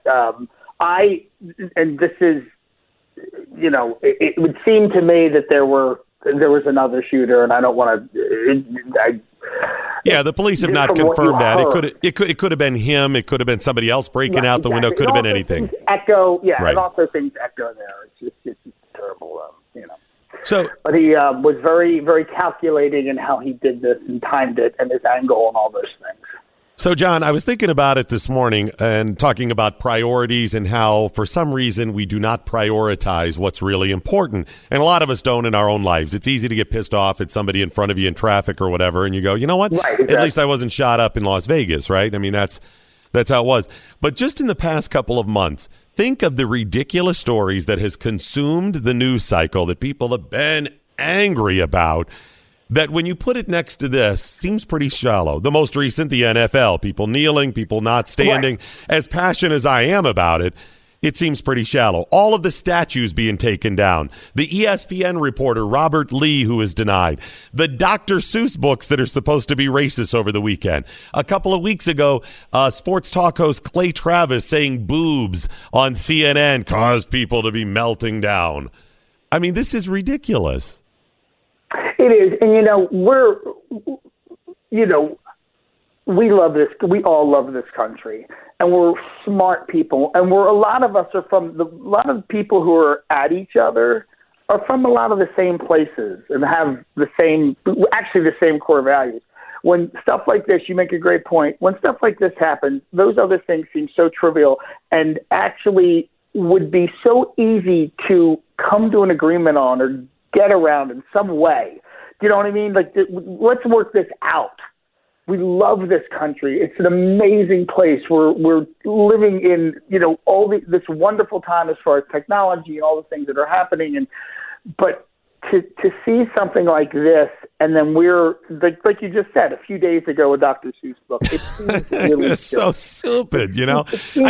And this is, it would seem to me that there was another shooter, and I don't want to. Yeah, the police have not confirmed that. It could have been him. It could have been somebody else breaking out the window. Could have been anything. And also things echo there. It's terrible, So, but he was very, very calculating in how he did this and timed it and his angle and all those things. So, John, I was thinking about it this morning and talking about priorities and how, for some reason, we do not prioritize what's really important. And a lot of us don't in our own lives. It's easy to get pissed off at somebody in front of you in traffic or whatever, and you go, you know what? Right, exactly. At least I wasn't shot up in Las Vegas, right? I mean, that's how it was. But just in the past couple of months, think of the ridiculous stories that has consumed the news cycle that people have been angry about, that when you put it next to this, seems pretty shallow. The most recent, the NFL, people kneeling, people not standing. Right. As passionate as I am about it, it seems pretty shallow. All of the statues being taken down. The ESPN reporter, Robert Lee, who is denied. The Dr. Seuss books that are supposed to be racist over the weekend. A couple of weeks ago, sports talk host Clay Travis saying boobs on CNN caused people to be melting down. I mean, this is ridiculous. It is, and we love this. We all love this country, and we're smart people. And a lot of us are a lot of people who are at each other are from a lot of the same places and have the same core values. When stuff like this, you make a great point. When stuff like this happens, those other things seem so trivial and actually would be so easy to come to an agreement on or get around in some way. Do you know what I mean? Like, let's work this out. We love this country. It's an amazing place. We're living in, this wonderful time as far as technology and all the things that are happening. But to see something like this, and then we're like you just said a few days ago, a Dr. Seuss book. It seems really it's so stupid, It seems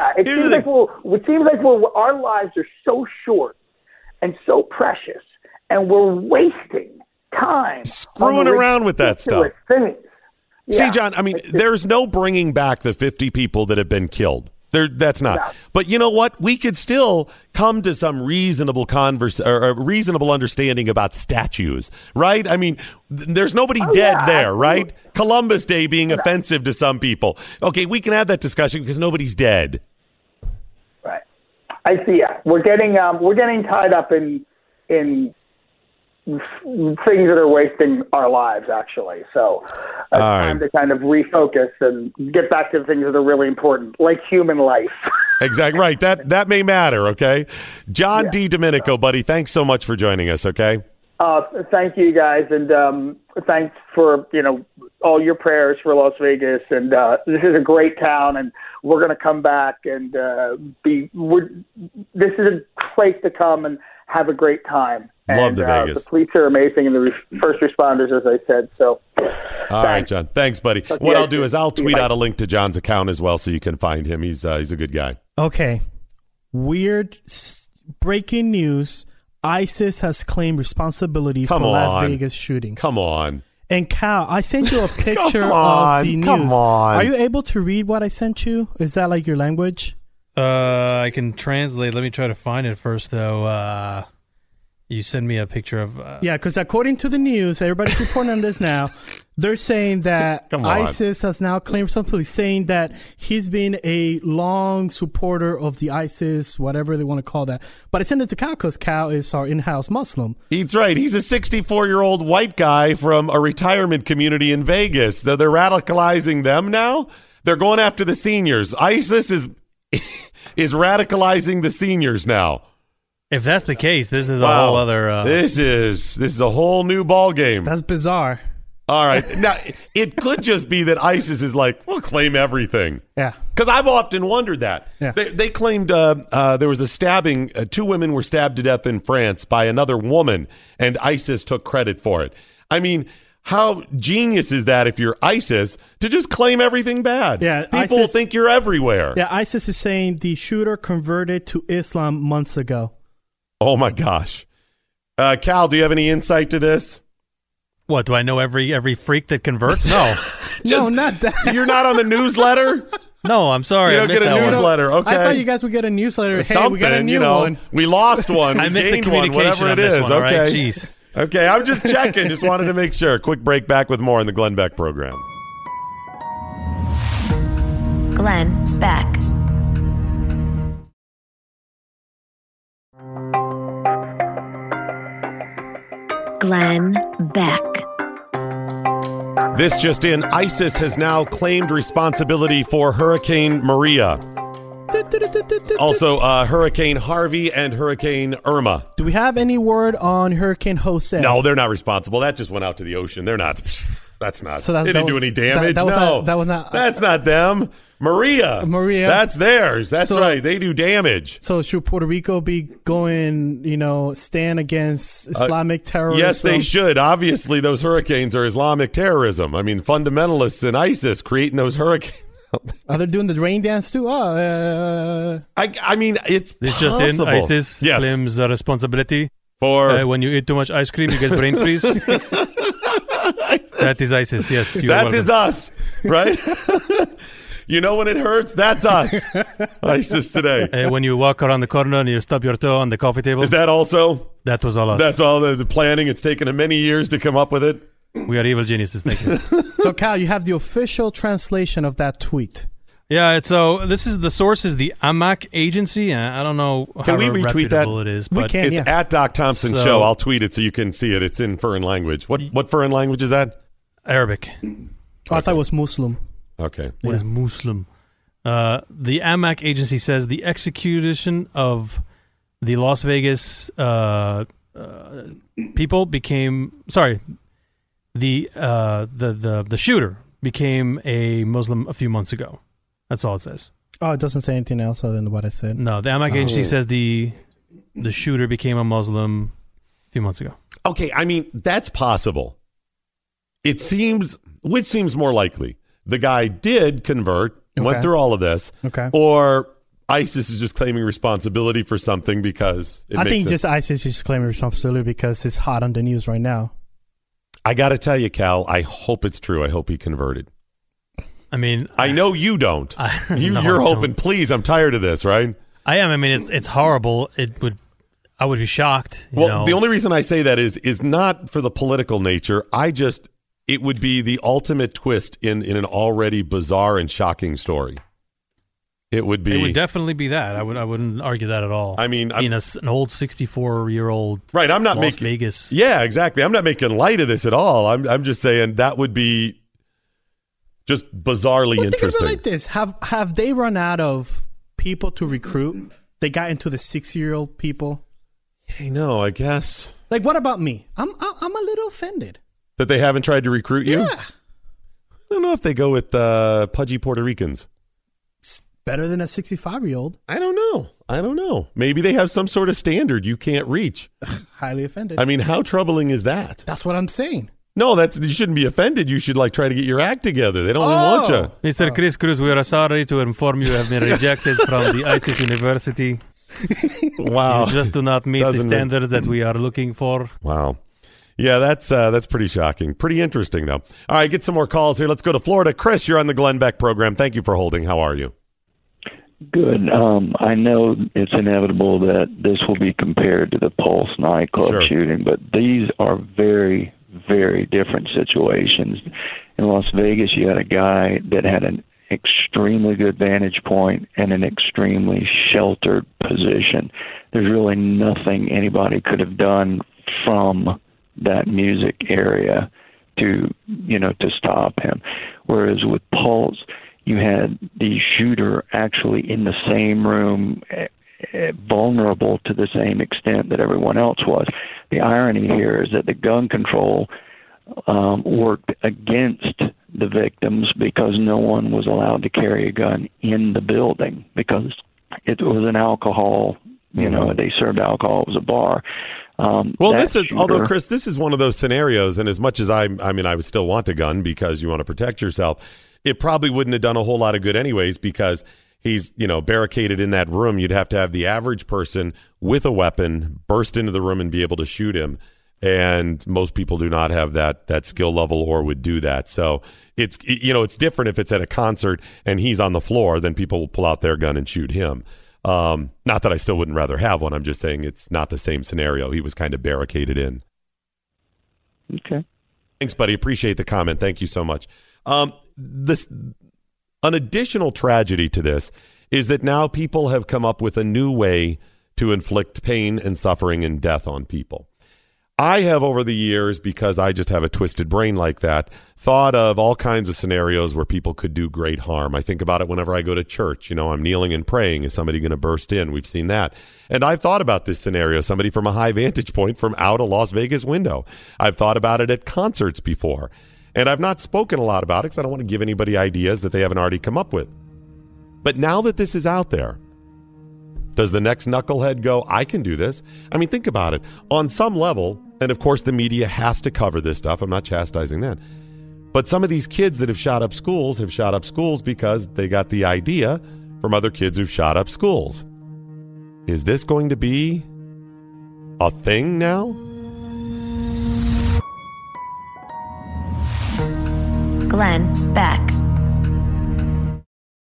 like our lives are so short and so precious, and we're wasting time screwing around with that stuff. Things. See, John, there's no bringing back the 50 people that have been killed. That's not. No. But you know what? We could still come to some reasonable reasonable understanding about statues, right? There's nobody dead there, right? Columbus Day being offensive to some people. Okay, we can have that discussion because nobody's dead. Right. I see. Yeah, we're getting tied up in things that are wasting our lives, actually. So it's time to kind of refocus and get back to the things that are really important, like human life. Exactly right. That may matter. Okay, John D. Domenico, buddy. Thanks so much for joining us. Okay. Thank you, guys, and thanks for all your prayers for Las Vegas. And this is a great town, and we're going to come back and this is a place to come and have a great time. Love the Vegas. The police are amazing, and the first responders, as I said. So, all right, John. Thanks, buddy. What I'll do is I'll tweet out a link to John's account as well, so you can find him. He's a good guy. Okay. Weird breaking news. ISIS has claimed responsibility for Las Vegas shooting. Come on. And Cal, I sent you a picture of the news. Come on. Are you able to read what I sent you? Is that like your language? I can translate. Let me try to find it first, though. You send me a picture of... Yeah, because according to the news, everybody's reporting on this now, they're saying that ISIS has now claimed responsibility, saying that he's been a long supporter of the ISIS, whatever they want to call that. But I sent it to Cal because Cal is our in-house Muslim. He's right. He's a 64-year-old white guy from a retirement community in Vegas. They're radicalizing them now? They're going after the seniors. ISIS is radicalizing the seniors now. If that's the case, this is a whole other... This is a whole new ball game. That's bizarre. All right. Now, it could just be that ISIS is like, we'll claim everything. Yeah. Because I've often wondered that. Yeah. They claimed there was a stabbing. 2 women were stabbed to death in France by another woman, and ISIS took credit for it. How genius is that if you're ISIS to just claim everything bad? Yeah, People will think you're everywhere. Yeah, ISIS is saying the shooter converted to Islam months ago. Oh, my gosh. Cal, do you have any insight to this? What, do I know every freak that converts? No. No, not that. You're not on the newsletter? No, I'm sorry. You don't get a newsletter. Okay. I thought you guys would get a newsletter. Hey, we got a new one. We lost one. I missed the communication whatever it is. One, okay. Right? Jeez. Okay, I'm just checking. Just wanted to make sure. Quick break, back with more on the Glenn Beck program. Glenn Beck. Glenn Beck. This just in, ISIS has now claimed responsibility for Hurricane Maria. Also, Hurricane Harvey and Hurricane Irma. Do we have any word on Hurricane Jose? No, they're not responsible. That just went out to the ocean. They're not. That's not. So they didn't do any damage. That was not. That's not them. Maria. That's theirs. That's right. They do damage. So should Puerto Rico be going, stand against Islamic terrorism? Yes, they should. Obviously, those hurricanes are Islamic terrorism. Fundamentalists in ISIS creating those hurricanes. Are they doing the rain dance too? It's just in. ISIS claims responsibility for when you eat too much ice cream, you get brain freeze. That is ISIS. Yes, that is us, right? You know when it hurts? That's us. ISIS today. When you walk around the corner and you stub your toe on the coffee table. Is that also? That was all us. That's all the planning. It's taken many years to come up with it. We are evil geniuses. Thank you. So, Cal, you have the official translation of that tweet. Yeah, this is the source is the Amak agency. I don't know how reputable it is. We But can, it's at Doc Thompson Show. I'll tweet it so you can see it. It's in foreign language. What foreign language is that? Arabic. Oh, I thought it was Muslim. Okay. What is Muslim? The Amak agency says the execution of the Las Vegas people became the shooter became a Muslim a few months ago. That's all it says. Oh, it doesn't say anything else other than what I said. No, the Amak agency says the shooter became a Muslim a few months ago. Okay, I mean, that's possible. Which seems more likely? The guy did convert, went through all of this, or ISIS is just claiming responsibility for something because I think just ISIS is just claiming responsibility because it's hot on the news right now. I got to tell you, Cal, I hope it's true. I hope he converted. I mean, I know you don't. You're hoping. Please, I'm tired of this, right? I am. I mean, it's horrible. I would be shocked. The only reason I say that is not for the political nature. It would be the ultimate twist in an already bizarre and shocking story. It would definitely be that. I wouldn't argue that at all. I mean, an old 64-year-old right. I'm not Las making Vegas. Yeah, exactly. I'm not making light of this at all. I'm just saying that would be just bizarrely interesting. Think of it like this: have they run out of people to recruit? They got into the 60-year-old people. Hey, no, I guess. Like, what about me? I'm a little offended that they haven't tried to recruit you. Yeah. I don't know if they go with pudgy Puerto Ricans. It's better than a 65-year-old. I don't know. Maybe they have some sort of standard you can't reach. Highly offended. I mean, how troubling is that? That's what I'm saying. No, you shouldn't be offended. You should try to get your act together. They don't even want you. Mr. Chris Cruz, we are sorry to inform you have been rejected from the ISIS University. Wow. You just do not meet the standards that we are looking for. Wow. Yeah, that's pretty shocking. Pretty interesting, though. All right, get some more calls here. Let's go to Florida. Chris, you're on the Glenn Beck program. Thank you for holding. How are you? Good. I know it's inevitable that this will be compared to the Pulse nightclub shooting, but these are very, very different situations. In Las Vegas, you had a guy that had an extremely good vantage point and an extremely sheltered position. There's really nothing anybody could have done from that music area to stop him. Whereas with Pulse, you had the shooter actually in the same room, vulnerable to the same extent that everyone else was. The irony here is that the gun control worked against the victims because no one was allowed to carry a gun in the building because it was an alcohol, they served alcohol. It was a bar. Although, Chris, this is one of those scenarios, and as much as I would still want a gun because you want to protect yourself, it probably wouldn't have done a whole lot of good anyways because he's, barricaded in that room. You'd have to have the average person with a weapon burst into the room and be able to shoot him. And most people do not have that skill level or would do that. So it's different if it's at a concert and he's on the floor, then people will pull out their gun and shoot him. Not that I still wouldn't rather have one. I'm just saying it's not the same scenario. He was kind of barricaded in. Okay. Thanks, buddy. Appreciate the comment. Thank you so much. An additional tragedy to this is that now people have come up with a new way to inflict pain and suffering and death on people. I have over the years, because I just have a twisted brain like that, thought of all kinds of scenarios where people could do great harm. I think about it whenever I go to church. I'm kneeling and praying. Is somebody going to burst in? We've seen that. And I've thought about this scenario, somebody from a high vantage point from out a Las Vegas window. I've thought about it at concerts before. And I've not spoken a lot about it because I don't want to give anybody ideas that they haven't already come up with. But now that this is out there, does the next knucklehead go, I can do this? I mean, think about it. On some level, and of course the media has to cover this stuff. I'm not chastising that. But some of these kids that have shot up schools because they got the idea from other kids who've shot up schools. Is this going to be a thing now? Glenn Beck.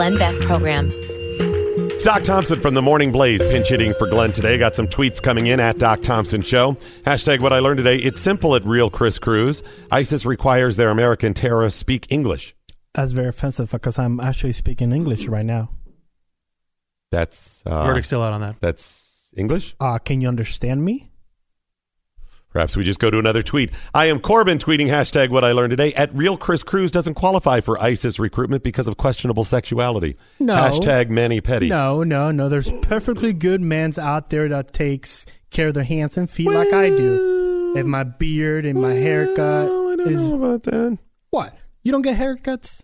Glenn Beck Program. It's Doc Thompson from the Morning Blaze, pinch hitting for Glenn today. Got some tweets coming in at Doc Thompson Show. Hashtag what I learned today. It's simple at Real Chris Cruz. ISIS requires their American terrorists speak English. That's very offensive because I'm actually speaking English right now. That's... Verdict still out on that. That's English? Can you understand me? Perhaps we just go to another tweet. I am Corbin tweeting hashtag what I learned today. At Real Chris Cruz doesn't qualify for ISIS recruitment because of questionable sexuality. No. Hashtag Manny Petty. No. There's perfectly good mans out there that takes care of their hands and feet like I do. If my beard and my haircut I don't know about that. What? You don't get haircuts?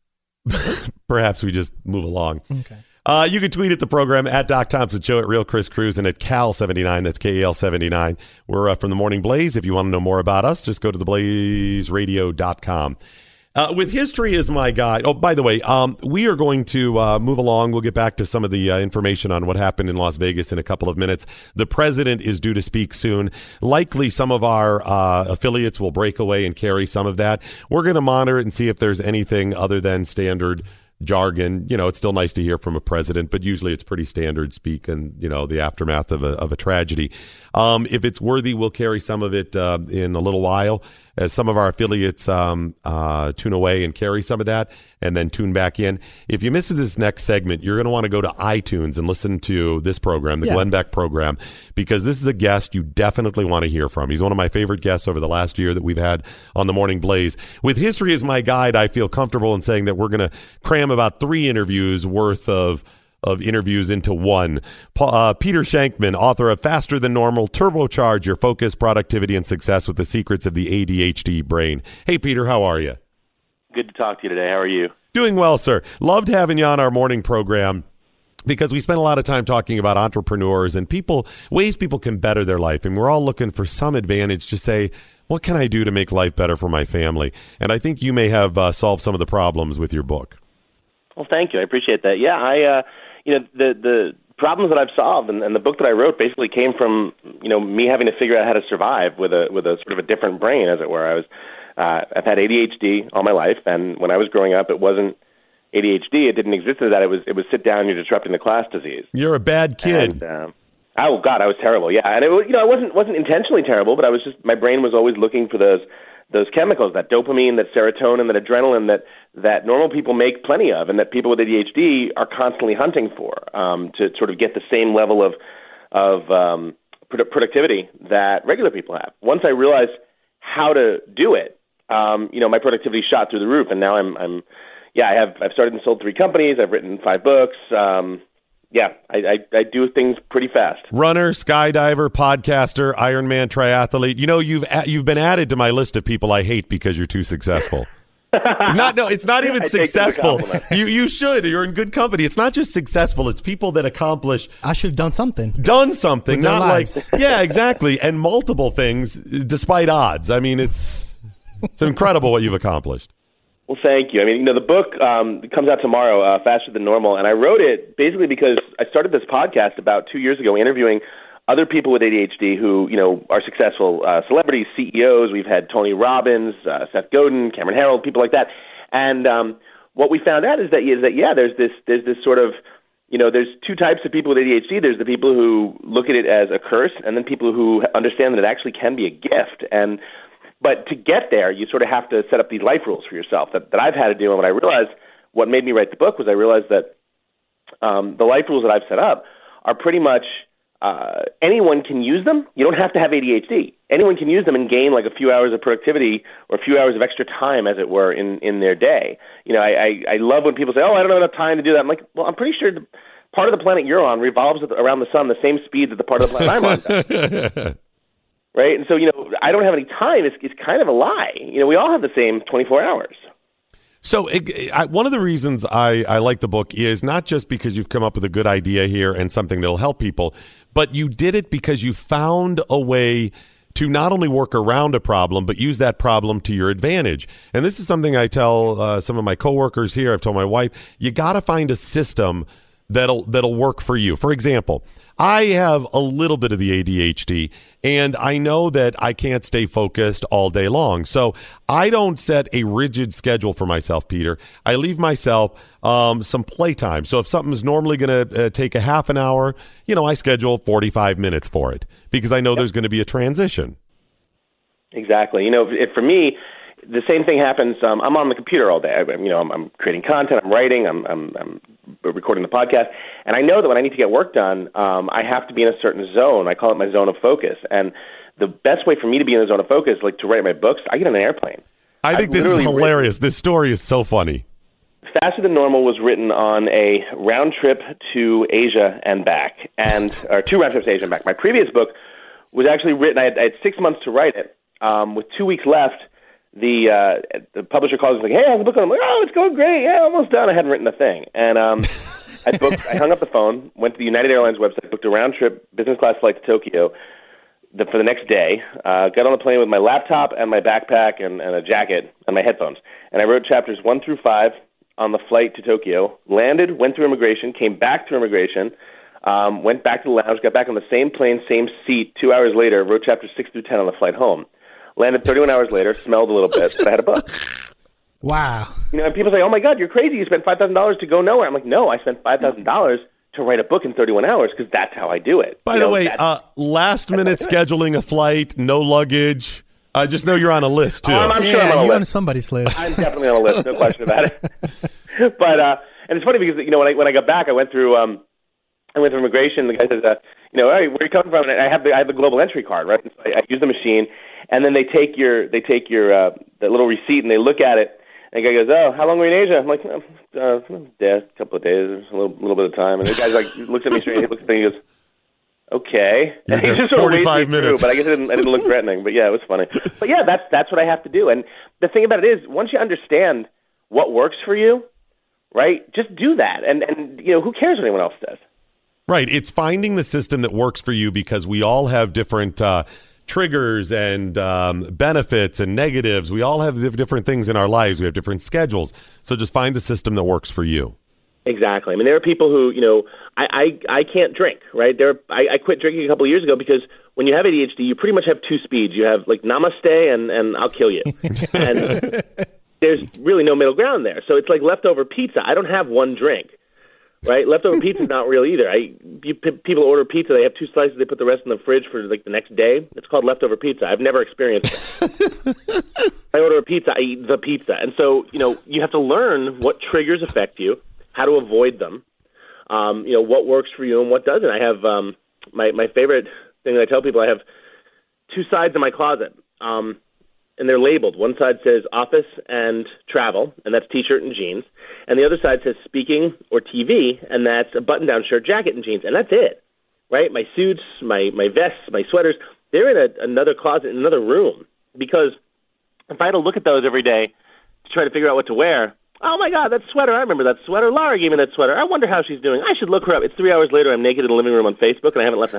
Perhaps we just move along. Okay. You can tweet at the program at Doc Thompson Show, at Real Chris Cruz, and at Cal79. That's KAL79. We're from the Morning Blaze. If you want to know more about us, just go to theblazeradio.com. With history as my guide. Oh, by the way, we are going to move along. We'll get back to some of the information on what happened in Las Vegas in a couple of minutes. The president is due to speak soon. Likely some of our affiliates will break away and carry some of that. We're going to monitor it and see if there's anything other than standard jargon. You know, it's still nice to hear from a president, but usually it's pretty standard speak and, you know, the aftermath of a tragedy. If it's worthy, we'll carry some of it in a little while as some of our affiliates tune away and carry some of that and then tune back in. If you miss this next segment, you're going to want to go to iTunes and listen to this program, the Glenn Beck program, because this is a guest you definitely want to hear from. He's one of my favorite guests over the last year that we've had on the Morning Blaze. With history as my guide, I feel comfortable in saying that we're going to cram about 3 interviews worth of interviews into one. Peter Shankman, author of Faster Than Normal, Turbocharge Your Focus, Productivity, and Success with the Secrets of the ADHD Brain. Hey, Peter, how are you? Good to talk to you today. How are you? Doing well, sir. Loved having you on our morning program because we spend a lot of time talking about entrepreneurs and ways people can better their life. And we're all looking for some advantage to say, what can I do to make life better for my family? And I think you may have solved some of the problems with your book. Well, thank you. I appreciate that. Yeah, the problems that I've solved and the book that I wrote basically came from, me having to figure out how to survive with a sort of a different brain, as it were. I've had ADHD all my life, and when I was growing up, it wasn't ADHD. It didn't exist as that. It was sit down, you're disrupting the class disease. You're a bad kid. And, oh God, I was terrible. Yeah, and it I wasn't intentionally terrible, but I was just, my brain was always looking for those chemicals, that dopamine, that serotonin, that adrenaline that normal people make plenty of, and that people with ADHD are constantly hunting for, to sort of get the same level of productivity that regular people have. Once I realized how to do it, my productivity shot through the roof, and now I've started and sold 3 companies. I've written 5 books. I do things pretty fast. Runner, skydiver, podcaster, Ironman triathlete. You've been added to my list of people I hate because you're too successful. It's not even successful. You should. You're in good company. It's not just successful. It's people that accomplish. I should have done something. Not like, yeah, exactly. And multiple things despite odds. I mean, it's incredible what you've accomplished. Well, thank you. I mean, the book comes out tomorrow, Faster Than Normal, and I wrote it basically because I started this podcast about 2 years ago interviewing other people with ADHD who, are successful celebrities, CEOs. We've had Tony Robbins, Seth Godin, Cameron Herold, people like that. And what we found out is that there's this sort of, there's 2 types of people with ADHD. There's the people who look at it as a curse, and then people who understand that it actually can be a gift. But to get there, you sort of have to set up these life rules for yourself that I've had to do. And what I realized, what made me write the book was I realized that the life rules that I've set up are pretty much anyone can use them. You don't have to have ADHD. Anyone can use them and gain like a few hours of productivity or a few hours of extra time, as it were, in their day. I love when people say, oh, I don't have enough time to do that. I'm like, well, I'm pretty sure the part of the planet you're on revolves around the sun the same speed that the part of the planet I'm on does. Right? And so, I don't have any time. It's kind of a lie. We all have the same 24 hours. So one of the reasons I like the book is not just because you've come up with a good idea here and something that'll help people, but you did it because you found a way to not only work around a problem, but use that problem to your advantage. And this is something I tell some of my coworkers here. I've told my wife, you got to find a system that'll work for you. For example, I have a little bit of the ADHD, and I know that I can't stay focused all day long. So I don't set a rigid schedule for myself, Peter. I leave myself some playtime. So if something's normally going to take a half an hour, I schedule 45 minutes for it because I know there's going to be a transition. Exactly. For me, the same thing happens. I'm on the computer all day. I'm creating content. I'm writing. I'm recording the podcast. And I know that when I need to get work done, I have to be in a certain zone. I call it my zone of focus. And the best way for me to be in a zone of focus, like to write my books, I get on an airplane. I think this is hilarious. This story is so funny. Faster Than Normal was written on a round trip to Asia and back, or 2 round trips to Asia and back. My previous book was actually written. I had 6 months to write it. With 2 weeks left, the publisher calls and like, "Hey, how's the book going?" I'm like, "Oh, it's going great. Yeah, almost done." I hadn't written a thing, and I hung up the phone, went to the United Airlines website, booked a round trip business class flight to Tokyo for the next day. Got on the plane with my laptop and my backpack and a jacket and my headphones, and I wrote chapters 1 through 5 on the flight to Tokyo. Landed, went through immigration, came back through immigration, went back to the lounge, got back on the same plane, same seat. 2 hours later, wrote chapters 6 through 10 on the flight home. Landed 31 hours later, smelled a little bit, but I had a book. Wow. And people say, "Oh my God, you're crazy. You spent $5,000 to go nowhere." I'm like, no, I spent $5,000 to write a book in 31 hours because that's how I do it. By the way, last minute scheduling a flight, no luggage. I just know you're on a list, too. I'm sure I'm on a list. You're on somebody's list. I'm definitely on a list, no question about it. But and it's funny because, when I got back, I went through immigration. The guy says, "All right, where are you coming from?" And I have the global entry card, right? So I use the machine, and then they take your that little receipt and they look at it. And the guy goes, "Oh, how long were you in Asia?" I'm like, "A couple of days, a little bit of time." And the guy's like, looks at me straight, he looks at me, and he goes, "Okay." And he just sort of waved me through, but I guess I didn't look threatening. But yeah, it was funny. But yeah, that's what I have to do. And the thing about it is, once you understand what works for you, right, just do that. And who cares what anyone else does? Right. It's finding the system that works for you because we all have different triggers and benefits and negatives. We all have different things in our lives. We have different schedules. So just find the system that works for you. Exactly. I mean, there are people who, I can't drink, right? I quit drinking a couple of years ago because when you have ADHD, you pretty much have 2 speeds. You have like namaste and I'll kill you. And there's really no middle ground there. So it's like leftover pizza. I don't have one drink. Right, leftover pizza is not real either. People order pizza, they have 2 slices, they put the rest in the fridge for like the next day. It's called leftover pizza. I've never experienced that. I order a pizza, I eat the pizza, and so you have to learn what triggers affect you, how to avoid them, what works for you and what doesn't. I have my favorite thing that I tell people. I have 2 sides in my closet. And they're labeled. One side says office and travel, and that's T-shirt and jeans. And the other side says speaking or TV, and that's a button-down shirt, jacket, and jeans. And that's it, right? My suits, my vests, my sweaters, they're in another closet, in another room. Because if I had to look at those every day to try to figure out what to wear, oh, my God, that sweater, I remember that sweater. Laura gave me that sweater. I wonder how she's doing. I should look her up. It's 3 hours later. I'm naked in the living room on Facebook, and I haven't left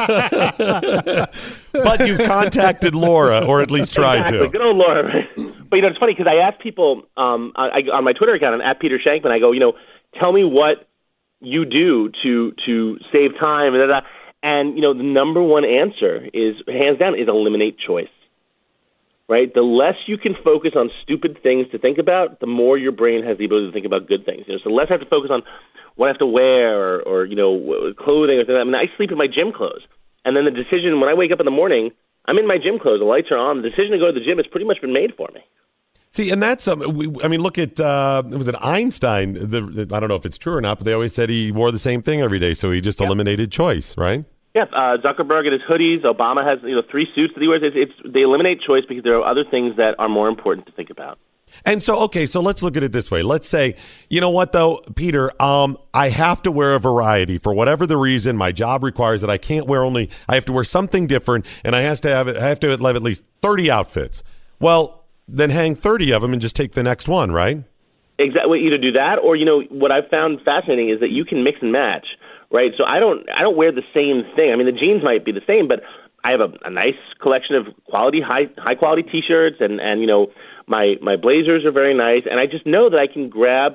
the house. But you've contacted Laura, or at least tried to. Good old Laura, right? But, it's funny because I ask people on my Twitter account, at Peter Shankman, I go, tell me what you do to save time. And the number one answer is, hands down, is eliminate choice. Right? The less you can focus on stupid things to think about, the more your brain has the ability to think about good things. So the less I have to focus on what I have to wear or clothing or something. I mean, I sleep in my gym clothes. And then the decision, when I wake up in the morning, I'm in my gym clothes, the lights are on. The decision to go to the gym has pretty much been made for me. See, and that's, look at, was it Einstein? I don't know if it's true or not, but they always said he wore the same thing every day. So he just eliminated choice, right? Yeah, Zuckerberg and his hoodies. Obama has 3 suits that he wears. They eliminate choice because there are other things that are more important to think about. And so, okay, so let's look at it this way. Let's say, you know what, though, Peter, I have to wear a variety for whatever the reason. My job requires that I can't wear I have to wear something different, and I have to have at least 30 outfits. Well, then hang 30 of them and just take the next one, right? Exactly. Either do that, or what I've found fascinating is that you can mix and match. Right, so I don't wear the same thing. I mean, the jeans might be the same, but I have a nice collection of high quality T-shirts, and my blazers are very nice. And I just know that I can grab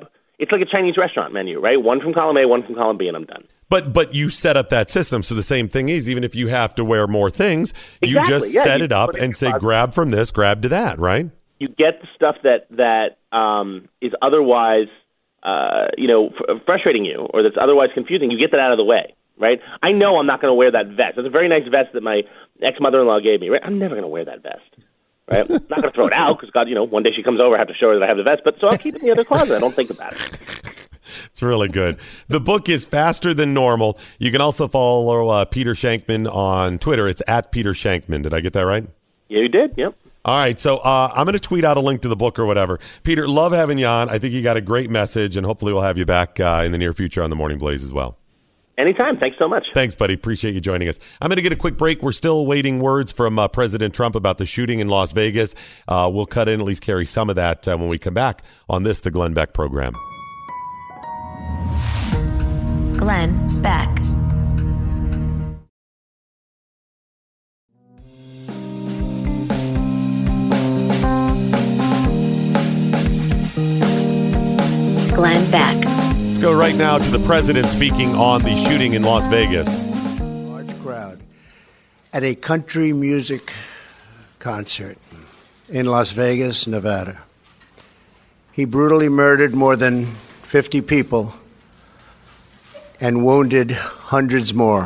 it's like a Chinese restaurant menu, right? One from column A, one from column B, and I'm done. But you set up that system, so the same thing is, even if you have to wear more things, you just set it up and say, grab from this, grab to that, right? You get the stuff that is otherwise, frustrating you, or that's otherwise confusing. You get that out of the way, right? I know I'm not going to wear that vest. It's a very nice vest that my ex-mother-in-law gave me, right? I'm never going to wear that vest, right? I'm not going to throw it out because, God, one day she comes over, I have to show her that I have the vest. But so I'll keep it in the other closet. I don't think about it. It's really good. The book is Faster Than Normal. You can also follow Peter Shankman on Twitter. It's at Peter Shankman. Did I get that right? Yeah, you did. Yep. All right. So I'm going to tweet out a link to the book or whatever. Peter, love having you on. I think you got a great message, and hopefully we'll have you back in the near future on the Morning Blaze as well. Anytime. Thanks so much. Thanks, buddy. Appreciate you joining us. I'm going to get a quick break. We're still waiting words from President Trump about the shooting in Las Vegas. We'll cut in, at least carry some of that when we come back on the Glenn Beck program. Glenn Beck. Glenn Beck. Let's go right now to the president speaking on the shooting in Las Vegas. Large crowd at a country music concert in Las Vegas, Nevada. He brutally murdered more than 50 people and wounded hundreds more.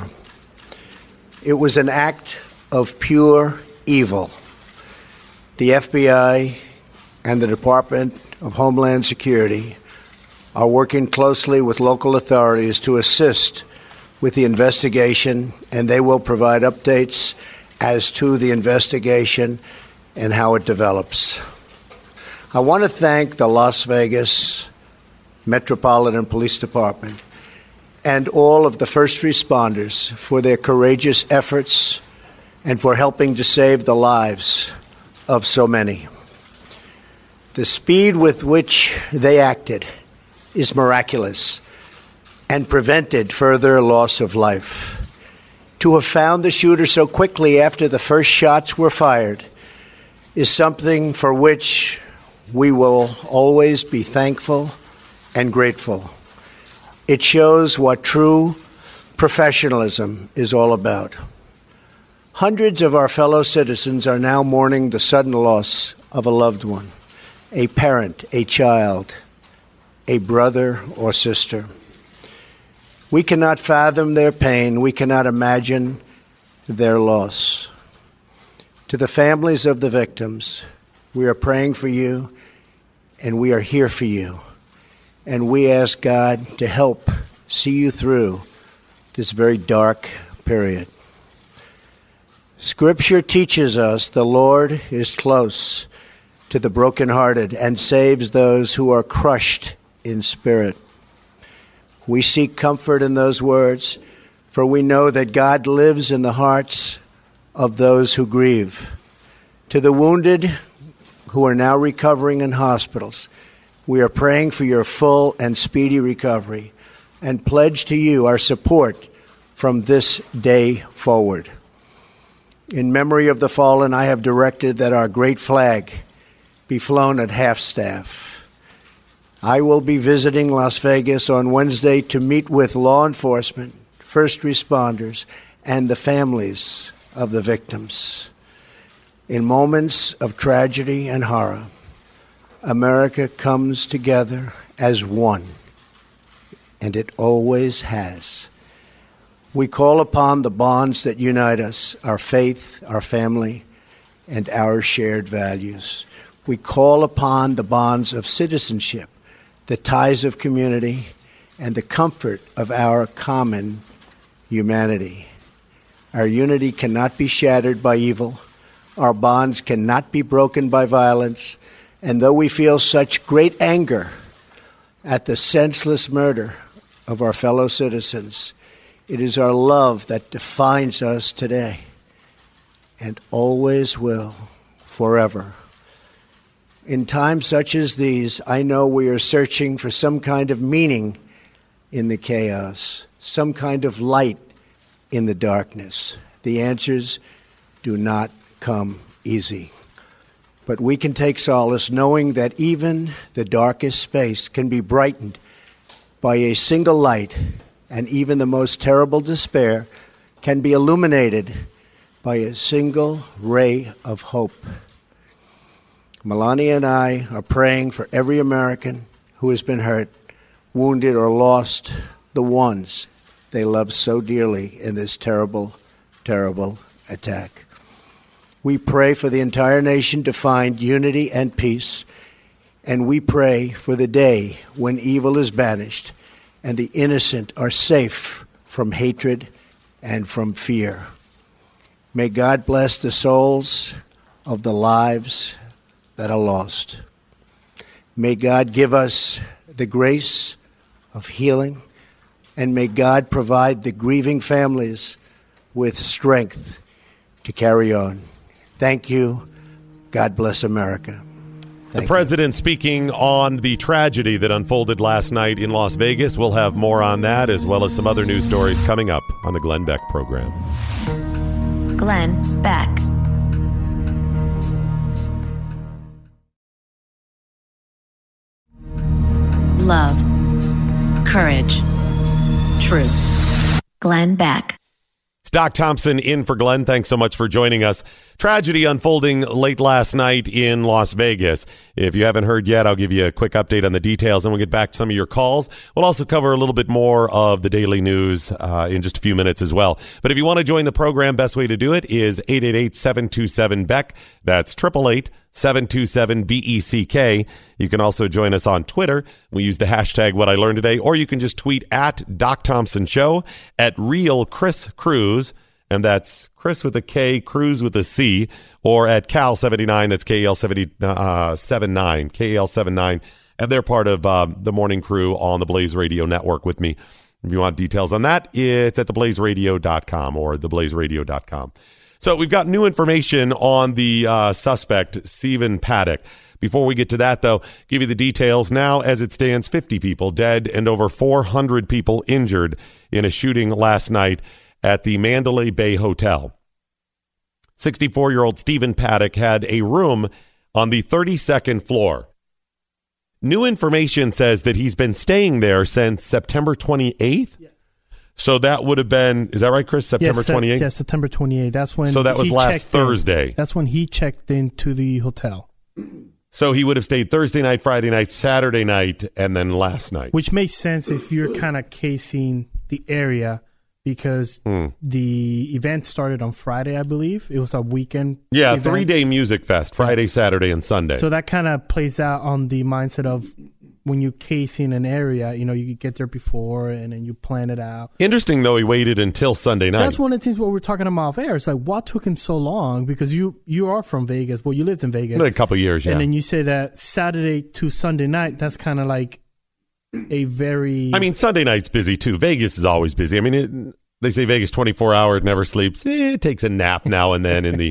It was an act of pure evil. The FBI and the Department of Homeland Security are working closely with local authorities to assist with the investigation, and they will provide updates as to the investigation and how it develops. I want to thank the Las Vegas Metropolitan Police Department and all of the first responders for their courageous efforts and for helping to save the lives of so many. The speed with which they acted is miraculous and prevented further loss of life. To have found the shooter so quickly after the first shots were fired is something for which we will always be thankful and grateful. It shows what true professionalism is all about. Hundreds of our fellow citizens are now mourning the sudden loss of a loved one, a parent, a child, a brother or sister. We cannot fathom their pain. We cannot imagine their loss. To the families of the victims, we are praying for you, and we are here for you. And we ask God to help see you through this very dark period. Scripture teaches us the Lord is close to the brokenhearted and saves those who are crushed in spirit. We seek comfort in those words, for we know that God lives in the hearts of those who grieve. To the wounded who are now recovering in hospitals, we are praying for your full and speedy recovery and pledge to you our support from this day forward. In memory of the fallen, I have directed that our great flag be flown at half-staff. I will be visiting Las Vegas on Wednesday to meet with law enforcement, first responders, and the families of the victims. In moments of tragedy and horror, America comes together as one, and it always has. We call upon the bonds that unite us, our faith, our family, and our shared values. We call upon the bonds of citizenship, the ties of community, and the comfort of our common humanity. Our unity cannot be shattered by evil. Our bonds cannot be broken by violence. And though we feel such great anger at the senseless murder of our fellow citizens, it is our love that defines us today and always will, forever. In times such as these, I know we are searching for some kind of meaning in the chaos, some kind of light in the darkness. The answers do not come easy. But we can take solace knowing that even the darkest space can be brightened by a single light, and even the most terrible despair can be illuminated by a single ray of hope. Melania and I are praying for every American who has been hurt, wounded, or lost the ones they love so dearly in this terrible, terrible attack. We pray for the entire nation to find unity and peace, and we pray for the day when evil is banished and the innocent are safe from hatred and from fear. May God bless the souls of the lives that are lost. May God give us the grace of healing, and may God provide the grieving families with strength to carry on. Thank you. God bless America. The president speaking on the tragedy that unfolded last night in Las Vegas. We'll have more on that, as well as some other news stories coming up on the Glenn Beck program. Glenn Beck. Love, courage, truth. Glenn Beck. It's Doc Thompson in for Glenn. Thanks so much for joining us. Tragedy unfolding late last night in Las Vegas. If you haven't heard yet, I'll give you a quick update on the details, and we'll get back to some of your calls. We'll also cover a little bit more of the daily news in just a few minutes as well. But if you want to join the program, best way to do it is 888-727-BECK. That's 888-727-BECK. You can also join us on Twitter. We use the hashtag What I Learned Today, or you can just tweet at Doc Thompson Show, at Real Chris Cruz, and that's Chris with a K, Cruz with a C, or at Cal79, that's KL79, KL79, and they're part of the morning crew on the Blaze Radio Network with me. If you want details on that, it's at theblazeradio.com or theblazeradio.com. So we've got new information on the suspect, Stephen Paddock. Before we get to that, though, give you the details. Now, as it stands, 50 people dead and over 400 people injured in a shooting last night at the Mandalay Bay Hotel. 64-year-old Stephen Paddock had a room on the 32nd floor. New information says that he's been staying there since September 28th. Yes. So that would have been, is that right, Chris? September 28th? Yes, September 28th. That's when. So that was last Thursday. That's when he checked into the hotel. So he would have stayed Thursday night, Friday night, Saturday night, and then last night. Which makes sense if you're kind of casing the area, because the event started on Friday, I believe. It was a weekend. Yeah, event. 3-day music fest, Friday, Saturday, and Sunday. So that kind of plays out on the mindset of when you case in an area, you know, you get there before and then you plan it out. Interesting, though, he waited until Sunday night. That's one of the things what we're talking about off air. It's like, what took him so long? Because you are from Vegas. Well, you lived in Vegas. A couple of years, yeah. And then you say that Saturday to Sunday night, that's kind of like a very... I mean, Sunday night's busy, too. Vegas is always busy. I mean, they say Vegas 24 hours, never sleeps. It takes a nap now and then in the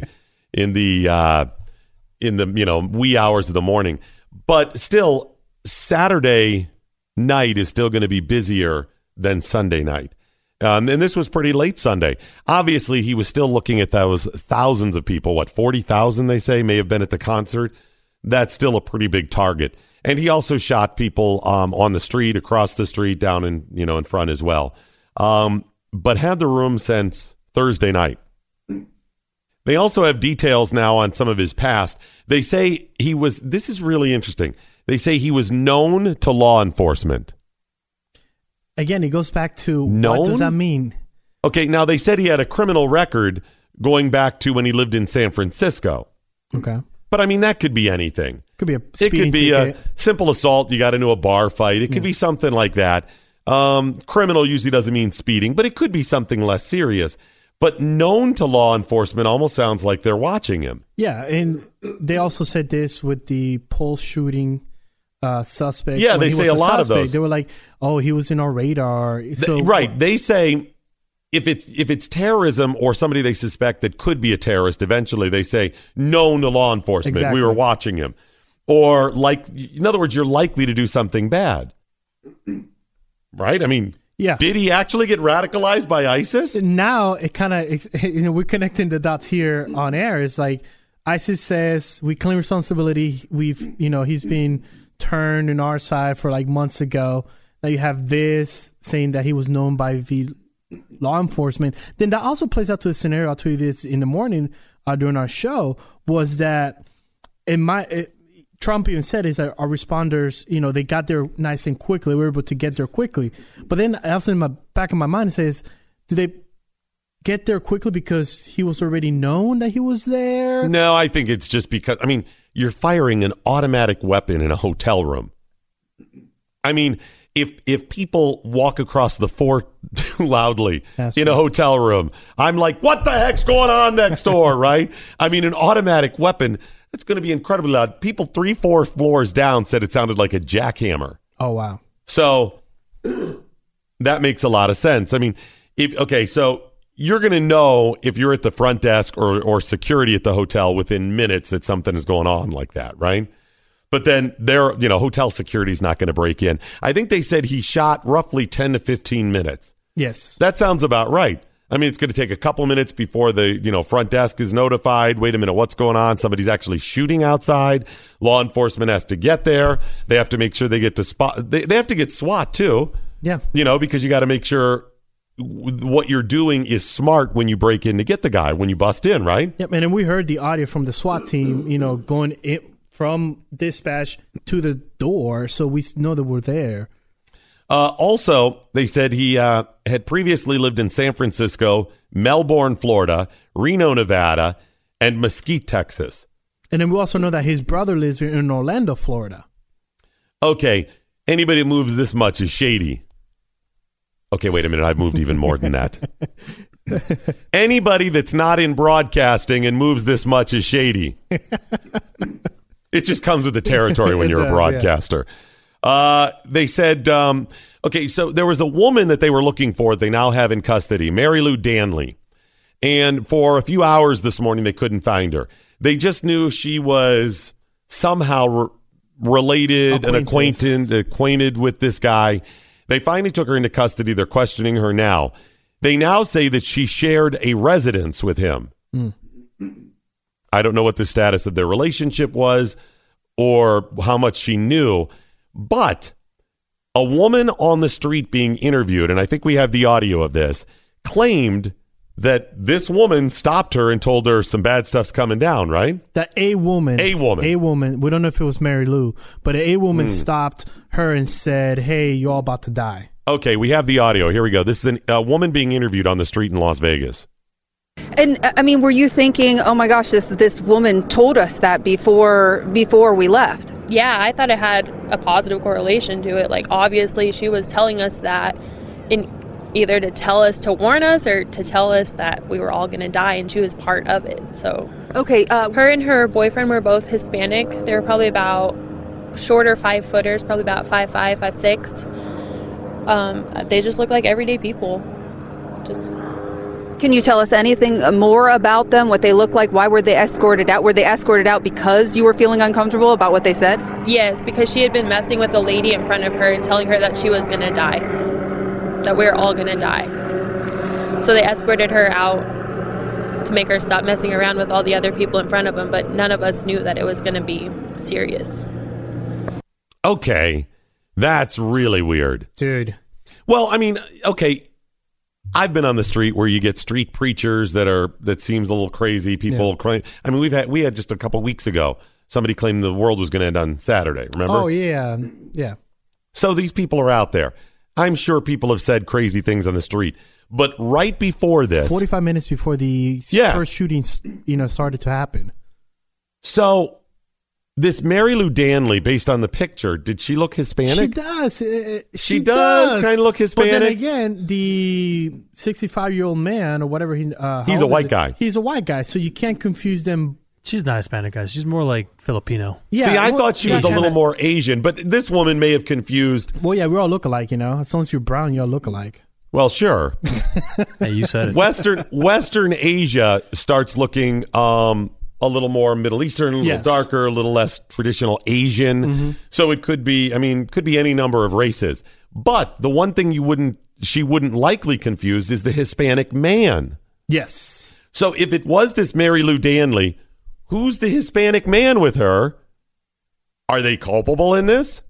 wee hours of the morning. But still... Saturday night is still going to be busier than Sunday night. And this was pretty late Sunday. Obviously, he was still looking at those thousands of people. 40,000, they say, may have been at the concert. That's still a pretty big target. And he also shot people on the street, across the street, down in front as well. But had the room since Thursday night. They also have details now on some of his past. They say this is really interesting. They say he was known to law enforcement. Again, it goes back to what does that mean? Okay, now they said he had a criminal record going back to when he lived in San Francisco. Okay. But I mean, that could be anything. Could be it could be ticket. A simple assault. You got into a bar fight. It could be something like that. Criminal usually doesn't mean speeding, but it could be something less serious. But known to law enforcement almost sounds like they're watching him. Yeah, and they also said this with the Pulse shooting suspect. Yeah, they say a lot of those. They were like, "Oh, he was in our radar." So, right. They say if it's terrorism or somebody they suspect that could be a terrorist, eventually they say known to law enforcement. Exactly. We were watching him, or in other words, you're likely to do something bad. Right? I mean. Yeah. Did he actually get radicalized by ISIS? Now it kind of, we're connecting the dots here on air. It's like ISIS says we claim responsibility. He's been turned on our side for like months ago. Now you have this saying that he was known by the law enforcement. Then that also plays out to the scenario. I'll tell you this in the morning during our show was that Trump even said is that our responders, they got there nice and quickly. We were able to get there quickly. But then also in my back of my mind, it says, do they get there quickly because he was already known that he was there? No, I think it's just because, you're firing an automatic weapon in a hotel room. If people walk across the floor too loudly in a hotel room, I'm like, what the heck's going on next door, right? An automatic weapon, it's going to be incredibly loud. People 3-4 floors down said it sounded like a jackhammer. Oh, wow. So that makes a lot of sense. So you're going to know if you're at the front desk or security at the hotel within minutes that something is going on like that, right? But then hotel security is not going to break in. I think they said he shot roughly 10 to 15 minutes. Yes. That sounds about right. It's going to take a couple minutes before the front desk is notified. Wait a minute, what's going on? Somebody's actually shooting outside. Law enforcement has to get there. They have to make sure they get to spot. They have to get SWAT too. Yeah. Because you got to make sure what you're doing is smart when you break in to get the guy, when you bust in, right? Yep. And then we heard the audio from the SWAT team, going in from dispatch to the door, so we know that we're there. Also, they said he had previously lived in San Francisco, Melbourne, Florida, Reno, Nevada, and Mesquite, Texas. And then we also know that his brother lives in Orlando, Florida. Okay, anybody who moves this much is shady. Okay, wait a minute, I've moved even more than that. Anybody that's not in broadcasting and moves this much is shady. It just comes with the territory when you're a broadcaster. Yeah. They said, so there was a woman that they were looking for. They now have in custody, Mary Lou Danley. And for a few hours this morning, they couldn't find her. They just knew she was somehow related and acquainted with this guy. They finally took her into custody. They're questioning her now. They now say that she shared a residence with him. I don't know what the status of their relationship was or how much she knew, but a woman on the street being interviewed, and I think we have the audio of this, claimed that this woman stopped her and told her some bad stuff's coming down, right? That a woman. We don't know if it was Mary Lou, but a woman stopped her and said, hey, you're all about to die. Okay, we have the audio. Here we go. This is a woman being interviewed on the street in Las Vegas. And were you thinking, oh my gosh, this woman told us that before we left? Yeah, I thought it had a positive correlation to it. Like, obviously she was telling us that in either to tell us, to warn us, or to tell us that we were all going to die, and she was part of it. So okay, her and her boyfriend were both Hispanic. They were probably about shorter 5-footers, probably about 5'5", 5'6". They just look like everyday people. Can you tell us anything more about them, what they look like? Why were they escorted out? Were they escorted out because you were feeling uncomfortable about what they said? Yes, because she had been messing with the lady in front of her and telling her that she was going to die, that we were all going to die. So they escorted her out to make her stop messing around with all the other people in front of them, but none of us knew that it was going to be serious. Okay, that's really weird. Dude. Well, okay, I've been on the street where you get street preachers that seems a little crazy. People crying. We had just a couple weeks ago, somebody claimed the world was going to end on Saturday. Remember? Oh, yeah. Yeah. So these people are out there. I'm sure people have said crazy things on the street. But right before this, 45 minutes before the first shooting, started to happen. So this Mary Lou Danley, based on the picture, did she look Hispanic? She does. She does kind of look Hispanic. But then again, the 65-year-old man or whatever he's a white guy. He's a white guy, so you can't confuse them. She's not Hispanic, guys. She's more like Filipino. Yeah, see, I thought she was a little more Asian, but this woman may have confused. Well, yeah, we all look alike, As long as you're brown, you all look alike. Well, sure. Hey, you said it. Western Asia starts looking a little more Middle Eastern, a little darker, a little less traditional Asian. Mm-hmm. So it could be, could be any number of races. But the one thing she wouldn't likely confuse is the Hispanic man. Yes. So if it was this Mary Lou Danley, who's the Hispanic man with her? Are they culpable in this?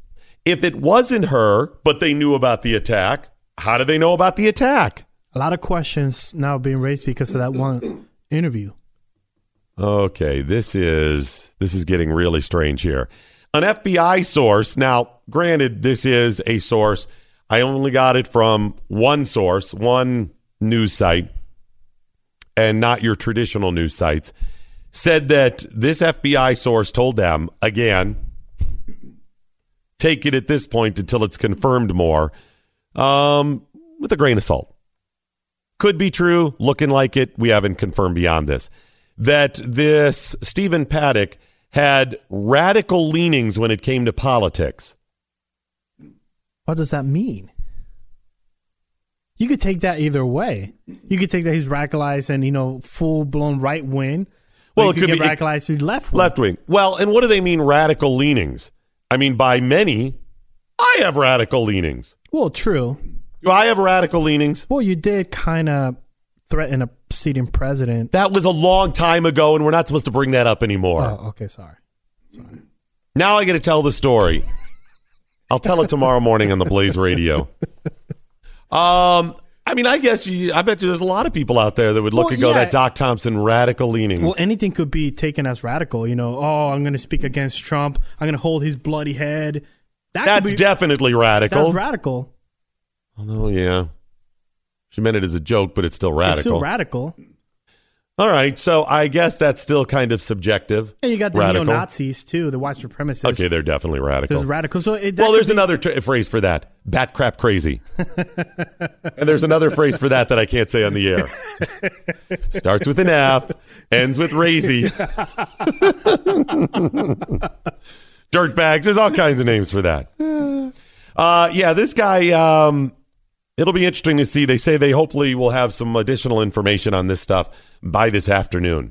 if it wasn't her, but they knew about the attack, how did they know about the attack? A lot of questions now being raised because of that one interview. Okay, this is getting really strange here. An FBI source, now granted, this is a source. I only got it from one source, one news site, and not your traditional news sites, said that this FBI source told them, again, take it at this point until it's confirmed more, with a grain of salt. Could be true, looking like it. We haven't confirmed beyond this. That this Stephen Paddock had radical leanings when it came to politics. What does that mean? You could take that either way. You could take that he's radicalized and, full-blown right wing. Well, it could get radicalized to left wing. Left wing. Well, and what do they mean radical leanings? I mean, by many, I have radical leanings. Well, true. Do I have radical leanings? Well, you did kind of threaten a sitting president. That was a long time ago, and we're not supposed to bring that up anymore. Oh, okay, sorry. Now I got to tell the story. I'll tell it tomorrow morning on the Blaze Radio. I bet there's a lot of people out there that would look and go, that Doc Thompson radical leanings. Well, anything could be taken as radical. I'm going to speak against Trump. I'm going to hold his bloody head. That's definitely radical. That's radical. Oh, yeah. She meant it as a joke, but it's still radical. It's still radical. All right, so I guess that's still kind of subjective. And you got the neo-Nazis, too, the white supremacists. Okay, they're definitely radical. There's radical. There's another phrase for that. Bat crap crazy. And there's another phrase for that I can't say on the air. Starts with an F, ends with razy. Dirtbags. There's all kinds of names for that. This guy... It'll be interesting to see. They say they hopefully will have some additional information on this stuff by this afternoon.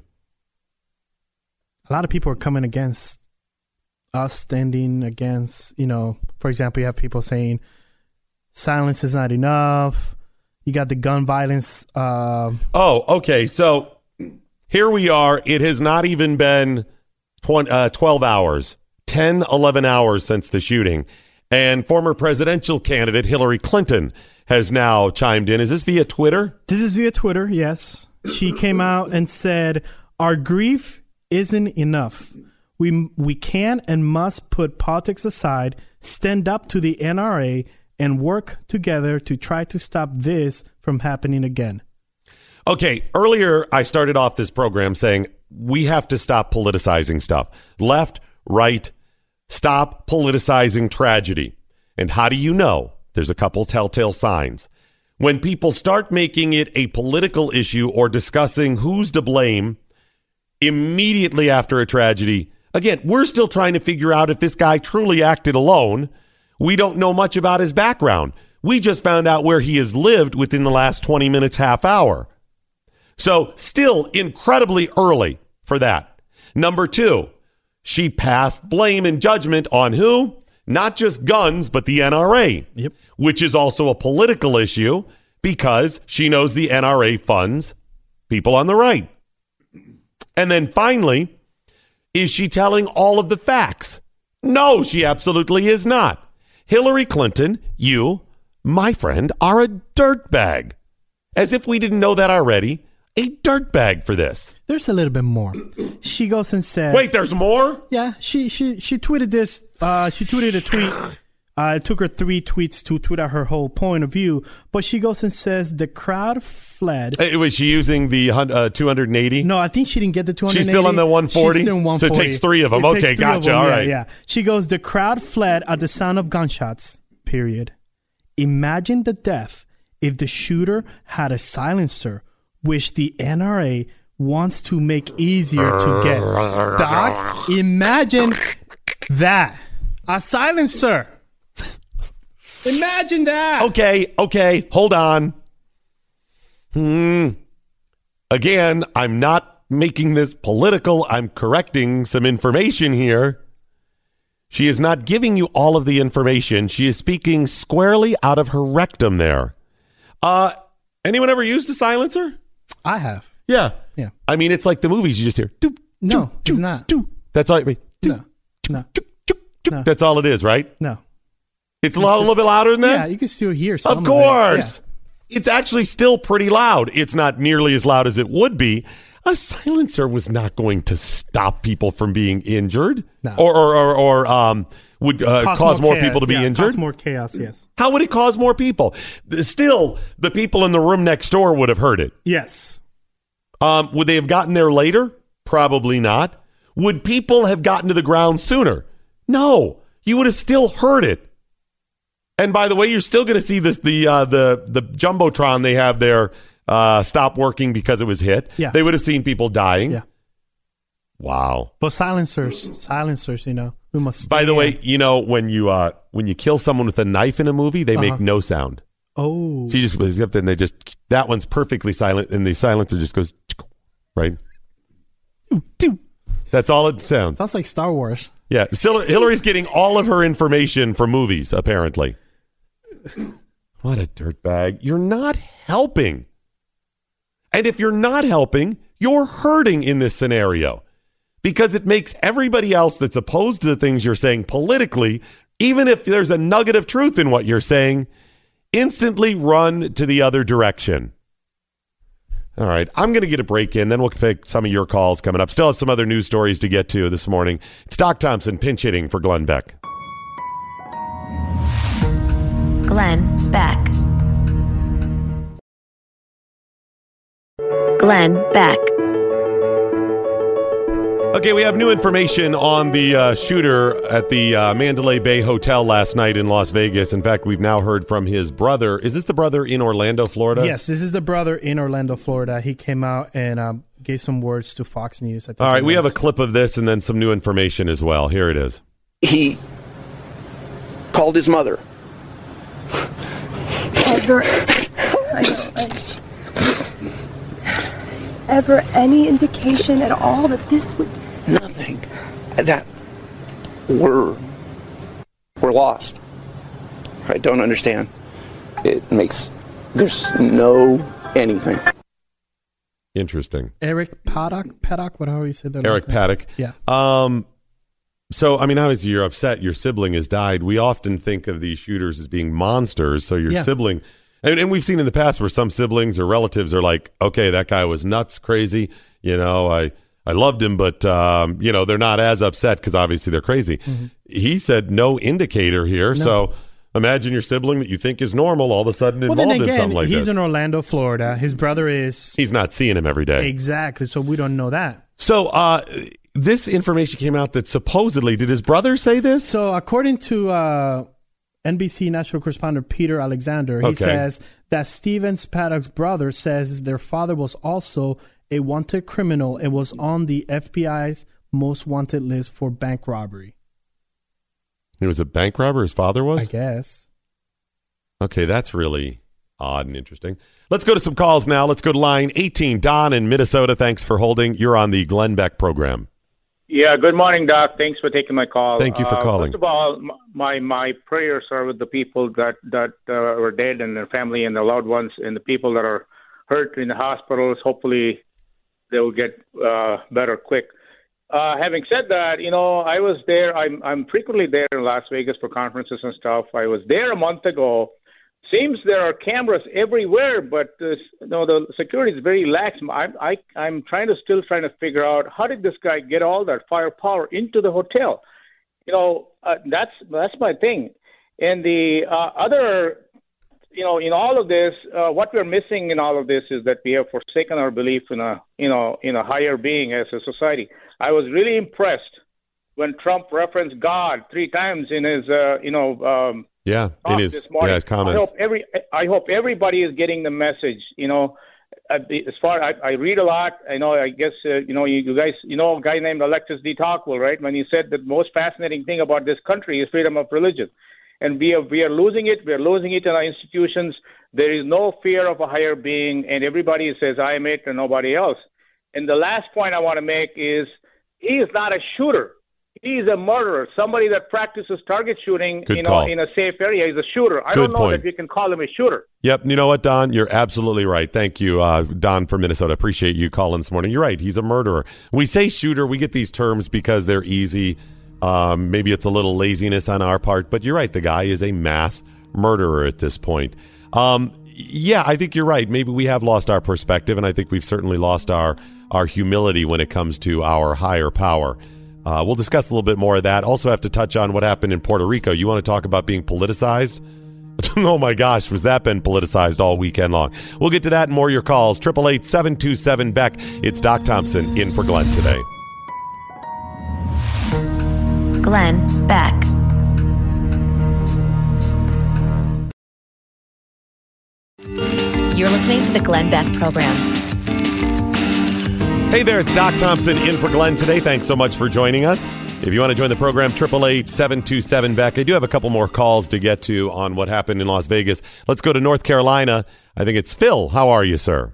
A lot of people are coming against us, standing against, for example, you have people saying silence is not enough. You got the gun violence. Okay. So here we are. It has not even been 12 hours, 10, 11 hours since the shooting. And former presidential candidate Hillary Clinton has now chimed in. Is this via Twitter? This is via Twitter, yes. She came out and said, our grief isn't enough. We can and must put politics aside, stand up to the NRA, and work together to try to stop this from happening again. Okay, earlier I started off this program saying we have to stop politicizing stuff. Left, right, stop politicizing tragedy. And how do you know? There's a couple telltale signs. When people start making it a political issue or discussing who's to blame immediately after a tragedy, again, we're still trying to figure out if this guy truly acted alone. We don't know much about his background. We just found out where he has lived within the last 20 minutes, half hour. So still incredibly early for that. Number two, she passed blame and judgment on who? Not just guns, but the NRA, which is also a political issue because she knows the NRA funds people on the right. And then finally, is she telling all of the facts? No, she absolutely is not. Hillary Clinton, you, my friend, are a dirtbag. As if we didn't know that already. A dirtbag for this. There's a little bit more. She goes and says... Wait, there's more? Yeah, she tweeted this. She tweeted a tweet. It took her 3 tweets to tweet out her whole point of view. But she goes and says the crowd fled. Was she using the 280? No, I think she didn't get the 280. She's still on the 140? She's still 140. So it takes 3 of them. Okay, gotcha. All right. Yeah. She goes, the crowd fled at the sound of gunshots, period. Imagine the death if the shooter had a silencer, which the NRA wants to make easier to get. Doc, imagine that. A silencer. Imagine that. Okay. Hold on. Again, I'm not making this political. I'm correcting some information here. She is not giving you all of the information. She is speaking squarely out of her rectum there. Anyone ever used a silencer? I have. Yeah. Yeah. I mean, it's like the movies. You just hear. Doop, no, doop, it's not. Doop. That's all. No. No. That's all it is, right? No. It's a little bit louder than that? Yeah, you can still hear some Of course. It's actually still pretty loud. It's not nearly as loud as it would be. A silencer was not going to stop people from being injured, or would cause more people to be injured. Cause more chaos. Yes. How would it cause more people? Still, the people in the room next door would have heard it. Yes. Would they have gotten there later? Probably not. Would people have gotten to the ground sooner? No. You would have still heard it. And by the way, you're still going to see this the Jumbotron they have there stop working because it was hit. Yeah. They would have seen people dying. Yeah. Wow. But silencers, we must. By the way, when you kill someone with a knife in a movie, they make no sound. Oh. So you just goes up there and that one's perfectly silent, and the silencer just goes right. That's all it sounds. Sounds like Star Wars. Yeah. Hillary's getting all of her information from movies, apparently. What a dirtbag. You're not helping. And if you're not helping, you're hurting in this scenario. Because it makes everybody else that's opposed to the things you're saying politically, even if there's a nugget of truth in what you're saying, instantly run to the other direction. All right, I'm going to get a break in, then we'll take some of your calls coming up. Still have some other news stories to get to this morning. It's Doc Thompson pinch hitting for Glenn Beck. Glenn Beck. Glenn Beck. Okay, we have new information on the shooter at the Mandalay Bay Hotel last night in Las Vegas. In fact, we've now heard from his brother. Is this the brother in Orlando, Florida? Yes, this is the brother in Orlando, Florida. He came out and gave some words to Fox News. All right, we have a clip of this and then some new information as well. Here it is. He called his mother. Ever any indication at all that this would... Nothing. That we're lost. I don't understand. There's no anything. Interesting. Eric Paddock, whatever you said that. Eric Paddock. Yeah. So, I mean, obviously you're upset your sibling has died. We often think of these shooters as being monsters. So your sibling, and we've seen in the past where some siblings or relatives are like, okay, that guy was nuts, crazy. I loved him, but, they're not as upset because obviously they're crazy. Mm-hmm. He said no indicator here. No. So imagine your sibling that you think is normal all of a sudden involved in something like this. He's in Orlando, Florida. His brother is... He's not seeing him every day. Exactly. So we don't know that. So this information came out that supposedly, did his brother say this? So according to NBC national correspondent Peter Alexander, he says that Steven Paddock's brother says their father was also a wanted criminal and was on the FBI's most wanted list for bank robbery. He was a bank robber, his father was? I guess. Okay, that's really odd and interesting. Let's go to some calls now. Let's go to line 18. Don in Minnesota, thanks for holding. You're on the Glenn Beck program. Yeah, good morning, Doc. Thanks for taking my call. Thank you for calling. First of all, my prayers are with the people that were dead and their family and their loved ones, and the people that are hurt in the hospitals. Hopefully, they will get better quick. Having said that, I was there. I'm frequently there in Las Vegas for conferences and stuff. I was there a month ago. Seems there are cameras everywhere, but the security is very lax. I'm trying to figure out how did this guy get all that firepower into the hotel. That's my thing. And the other, in all of this, what we're missing in all of this is that we have forsaken our belief in a higher being as a society. I was really impressed when Trump referenced God 3 times in his in his comments. I hope everybody is getting the message. As far I read a lot. I guess you guys a guy named Alexis de Tocqueville, right? When he said the most fascinating thing about this country is freedom of religion, and we are losing it. We are losing it in our institutions. There is no fear of a higher being, and everybody says I am it and nobody else. And the last point I want to make is he is not a shooter. He's a murderer, somebody that practices target shooting, in a safe area. He's a shooter. I don't know that you can call him a shooter. Yep. You know what, Don? You're absolutely right. Thank you, Don from Minnesota. Appreciate you calling this morning. You're right. He's a murderer. We say shooter. We get these terms because they're easy Maybe it's a little laziness on our part, but you're right. The guy is a mass murderer at this point. Yeah, I think you're right. Maybe we have lost our perspective, and I think we've certainly lost our humility when it comes to our higher power. We'll discuss a little bit more of that. Also have to touch on what happened in Puerto Rico. You want to talk about being politicized? Oh, my gosh, was that been politicized all weekend long? We'll get to that and more of your calls. 888-727-BECK. It's Doc Thompson in for Glenn today. Glenn Beck. You're listening to the Glenn Beck Program. Hey there, it's Doc Thompson in for Glenn today. Thanks so much for joining us. If you want to join the program, 888-727-BECK. I do have a couple more calls to get to on what happened in Las Vegas. Let's go to North Carolina. I think it's Phil. How are you, sir?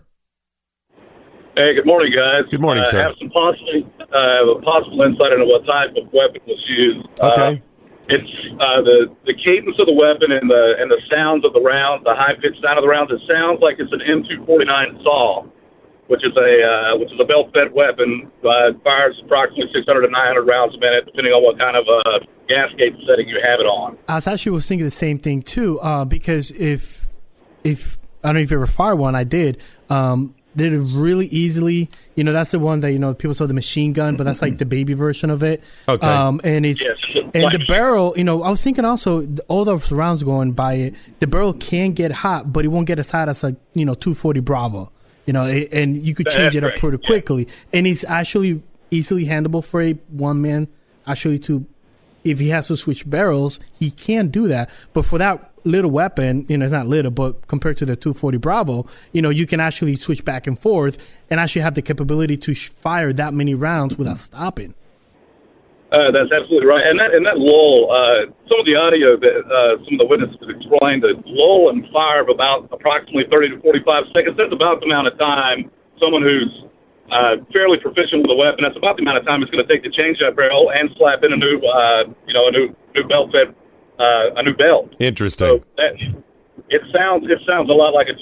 Hey, good morning, guys. Good morning, sir. I have some possible insight into what type of weapon was used. Okay. It's the cadence of the weapon and the sounds of the rounds, the high pitched sound of the rounds. It sounds like it's an M249 saw, which is a belt-fed weapon. Fires approximately 600 to 900 rounds a minute, depending on what kind of gasket setting you have it on. I was thinking the same thing too, because if I don't know if you ever fired one, I did. Did it really easily. That's the one that people saw the machine gun, but that's like the baby version of it. Okay. And it's and the barrel. I was thinking also all those rounds going by it, the barrel can get hot, but it won't get as hot as a 240 Bravo. And you could change it up pretty quickly. And it's actually easily handleable for a one man. Actually, if he has to switch barrels, he can do that. But for that little weapon, it's not little, but compared to the 240 Bravo, you can actually switch back and forth and actually have the capability to fire that many rounds without stopping. That's absolutely right. And that lull, some of the audio that some of the witnesses explained, the lull and fire of about approximately 30 to 45 seconds, that's about the amount of time someone who's fairly proficient with the weapon, that's about the amount of time it's going to take to change that barrel and slap in a new belt-fed a new belt. Interesting. So it sounds a lot like a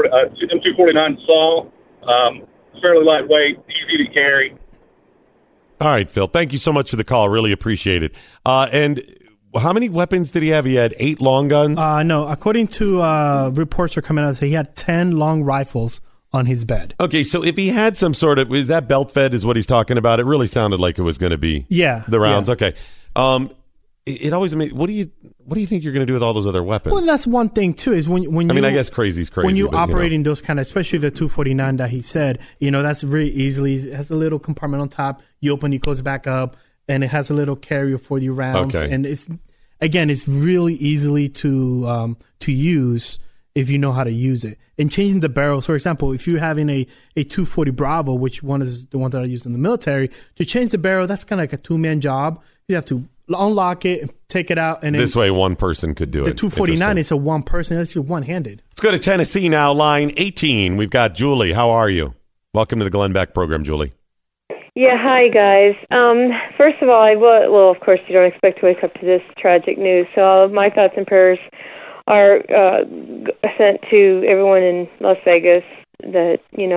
M249 saw. Fairly lightweight, easy to carry. All right, Phil. Thank you so much for the call. Really appreciate it. And how many weapons did he have? He had 8 long guns? No. According to reports are coming out, he had 10 long rifles on his bed. Okay, so if he had some sort of, is that belt fed is what he's talking about? It really sounded like it was going to be the rounds. Yeah. Okay. It always amazes. What do you think you're going to do with all those other weapons? Well, that's one thing too. Is when you, I guess crazy's crazy. When you operate in those kind of, especially the 249 that he said, that's very easily. It has a little compartment on top. You open, you close it back up, and it has a little carrier for your rounds. Okay. And it's really easily to use if you know how to use it. And changing the barrels, for example, if you're having a 240 Bravo, which one is the one that I use in the military, to change the barrel, that's kind of like a 2-man job. You have to unlock it, take it out, and this way one person could do it. The 249 is a one person. That's just one-handed. Let's go to Tennessee now. Line 18. We've got Julie. How are you? Welcome to the Glenn Beck program, Julie. Yeah, hi guys. First of all, of course, you don't expect to wake up to this tragic news. So my thoughts and prayers are sent to everyone in Las Vegas that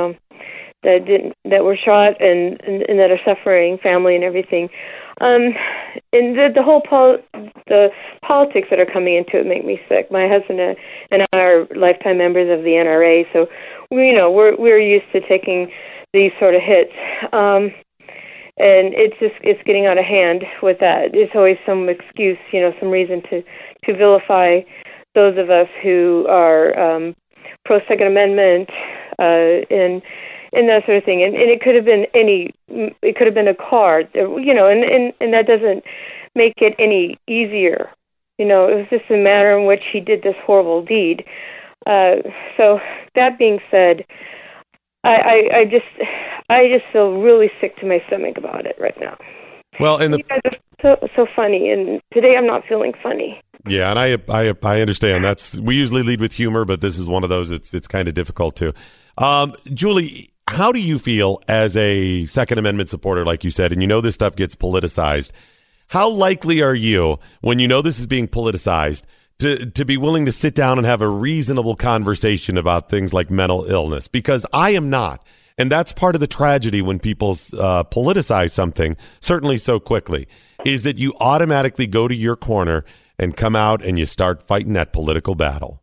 were shot and that are suffering, family and everything. And the whole the politics that are coming into it make me sick. My husband and I are lifetime members of the NRA, so we're used to taking these sort of hits. And it's getting out of hand with that. It's always some excuse, some reason to vilify those of us who are pro Second Amendment and that sort of thing. And it could have been it could have been a car, and that doesn't make it any easier. It was just a matter in which he did this horrible deed. So that being said, I just feel really sick to my stomach about it right now. Well, and you guys are so funny, and today I'm not feeling funny. Yeah, and I understand. We usually lead with humor, but this is one of those. It's kind of difficult to. Julie, how do you feel as a Second Amendment supporter, like you said, and this stuff gets politicized? How likely are you, when this is being politicized, to be willing to sit down and have a reasonable conversation about things like mental illness? Because I am not. And that's part of the tragedy when people politicize something, certainly so quickly. is that you automatically go to your corner and come out and you start fighting that political battle.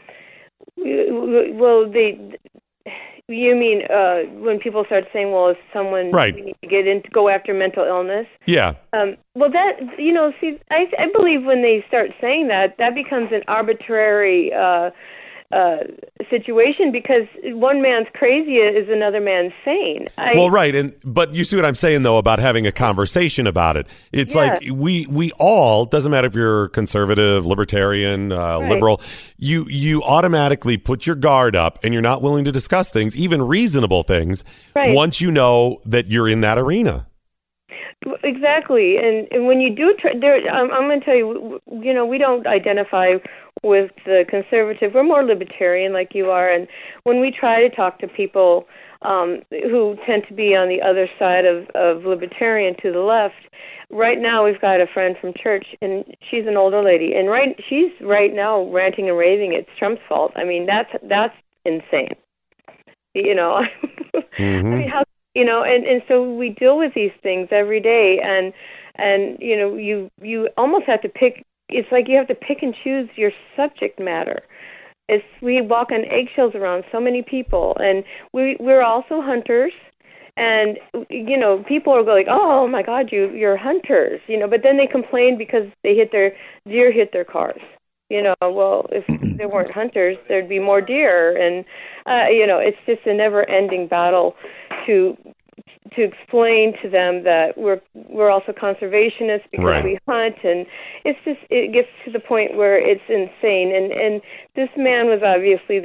Well, you mean when people start saying, "Well, if someone right. we need to go after mental illness"? Yeah. Well, that see, I believe when they start saying that becomes an arbitrary situation, because one man's crazy is another man's sane. Well, right, but you see what I'm saying though about having a conversation about it. It's like we all, doesn't matter if you're conservative, libertarian, liberal, you automatically put your guard up and you're not willing to discuss things, even reasonable things, once you know that you're in that arena. Exactly, and when you do, I'm going to tell you, we don't identify with the conservative. We're more libertarian, like you are, and when we try to talk to people who tend to be on the other side of libertarian to the left, right now we've got a friend from church, and she's an older lady, and she's right now ranting and raving it's Trump's fault. I mean, that's insane. Mm-hmm. I mean, how? And so we deal with these things every day, and you almost have to pick. It's like you have to pick and choose your subject matter. We walk on eggshells around so many people, and we're also hunters. And people are going, "Oh my God, you're hunters," But then they complain because deer hit their cars. Well, if there weren't hunters, there'd be more deer, and it's just a never-ending battle to explain to them that we're also conservationists because we hunt, and it gets to the point where it's insane. And this man was obviously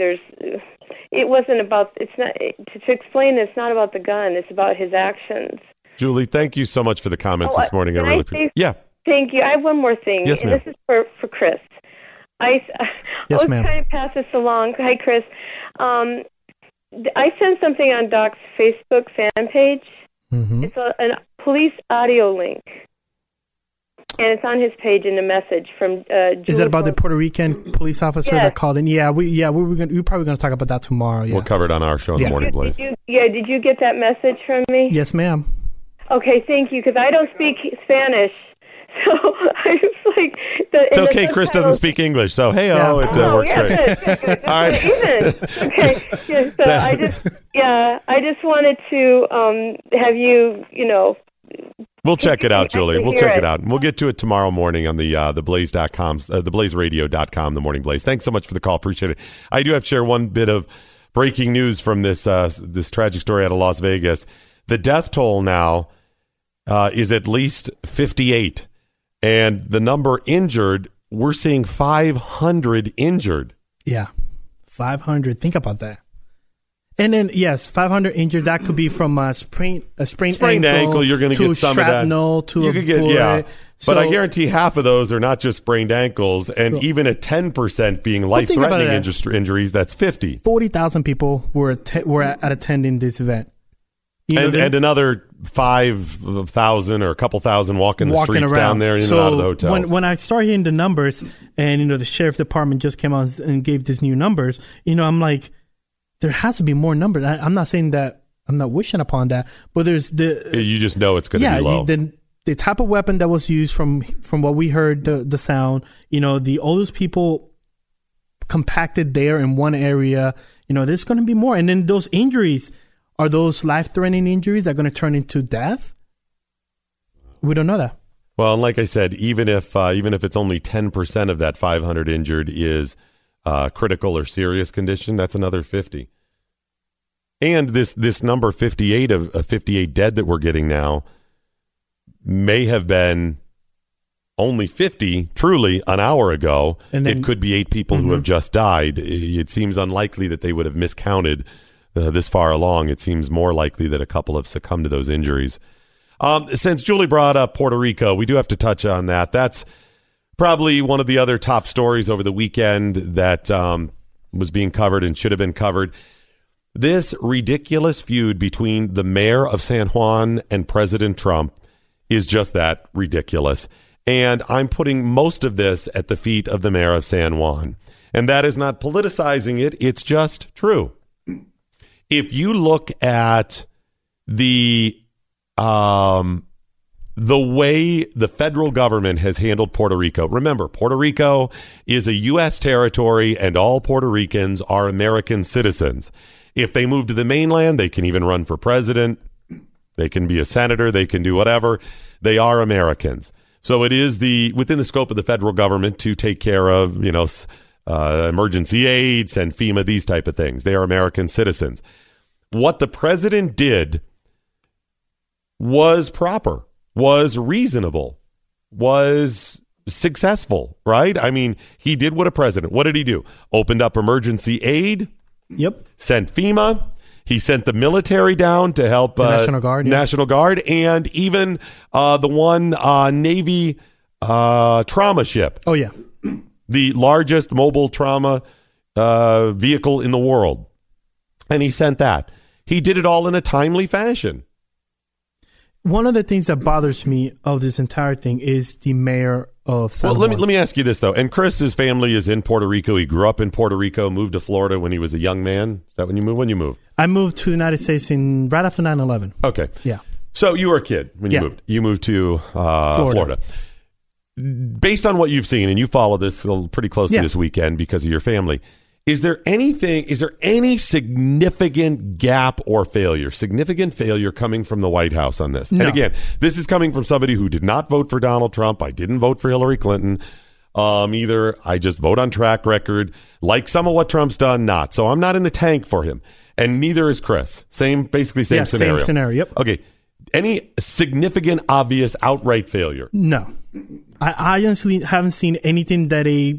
to explain it's not about the gun, it's about his actions. Julie, thank you so much for the comments this morning. I really appreciate it. Yeah. Thank you. I have one more thing. Yes, ma'am. And this is for Chris. I was trying to pass this along. Hi, Chris. I sent something on Doc's Facebook fan page. Mm-hmm. It's a police audio link, and it's on his page in the message from. Is that about the Puerto Rican police officer that called in? Yeah, we're probably going to talk about that tomorrow. Yeah. We'll cover it on our show in the Morning Blaze. Did you get that message from me? Yes, ma'am. Okay, thank you, because I don't speak Spanish. So I was like, it's okay. Chris doesn't speak English, so it works great. Good. All right. Okay. Yeah, so I just wanted to have you, We'll check it out, Julie. We'll check it out. We'll get to it tomorrow morning on the Blaze.com, theblazeradio.com, the Morning Blaze. Thanks so much for the call. Appreciate it. I do have to share one bit of breaking news from this tragic story out of Las Vegas. The death toll now is at least 58. And the number injured, we're seeing 500 injured. Yeah, 500. Think about that. And then, yes, 500 injured. That could be from a sprained ankle. You're going to get some shrapnel, of that. To a bullet. But I guarantee half of those are not just sprained ankles, and even at 10% being life-threatening injuries, that's 50. 40,000 people were attending this event. And another 5,000 or a couple thousand walking the streets around down there in and out of the hotels. When I start hearing the numbers, and the sheriff's department just came out and gave these new numbers, I'm like, there has to be more numbers. I'm not saying that, I'm not wishing upon that, but there's you just know it's going to be low. The type of weapon that was used from what we heard, the sound, all those people compacted there in one area. There's going to be more, and then those injuries. Are those life-threatening injuries that are going to turn into death? We don't know that. Well, and like I said, even if it's only 10% of that 500 injured is critical or serious condition, that's another 50. And this number 58 of 58 dead that we're getting now may have been only 50 truly an hour ago. And then, it could be 8 people who have just died. It seems unlikely that they would have miscounted this far along. It seems more likely that a couple have succumbed to those injuries. Since Julie brought up Puerto Rico, we do have to touch on that. That's probably one of the other top stories over the weekend that was being covered and should have been covered. This ridiculous feud between the mayor of San Juan and President Trump is just that, ridiculous. And I'm putting most of this at the feet of the mayor of San Juan. And that is not politicizing it. It's just true. If you look at the the way the federal government has handled Puerto Rico. Remember, Puerto Rico is a U.S. territory, and all Puerto Ricans are American citizens. If they move to the mainland, they can even run for president. They can be a senator. They can do whatever. They are Americans. So it is within the scope of the federal government to take care of, emergency aid, send FEMA, these type of things. They are American citizens. What the president did was proper, was reasonable, was successful, right? I mean, he did what what did he do? Opened up emergency aid. Yep. Sent FEMA. He sent the military down to help National Guard. National Guard, and even the one Navy trauma ship. Oh, yeah. The largest mobile trauma vehicle in the world. And he sent that. He did it all in a timely fashion. One of the things that bothers me of this entire thing is the mayor of San Juan. Let me ask you this, though. And Chris's family is in Puerto Rico. He grew up in Puerto Rico, moved to Florida when he was a young man. Is that when you moved? When you moved? I moved to the United States right after 9/11. Okay. Yeah. So you were a kid when you moved. You moved to Florida. Based on what you've seen, and you follow this pretty closely this weekend because of your family, is there any significant gap or significant failure coming from the White House on this? No. And again, this is coming from somebody who did not vote for Donald Trump. I didn't vote for Hillary Clinton either. I just vote on track record. Like some of what Trump's done, not. So I'm not in the tank for him. And neither is Chris. Basically same scenario. Same scenario, yep. Okay. Any significant, obvious, outright failure? No. I honestly haven't seen anything that a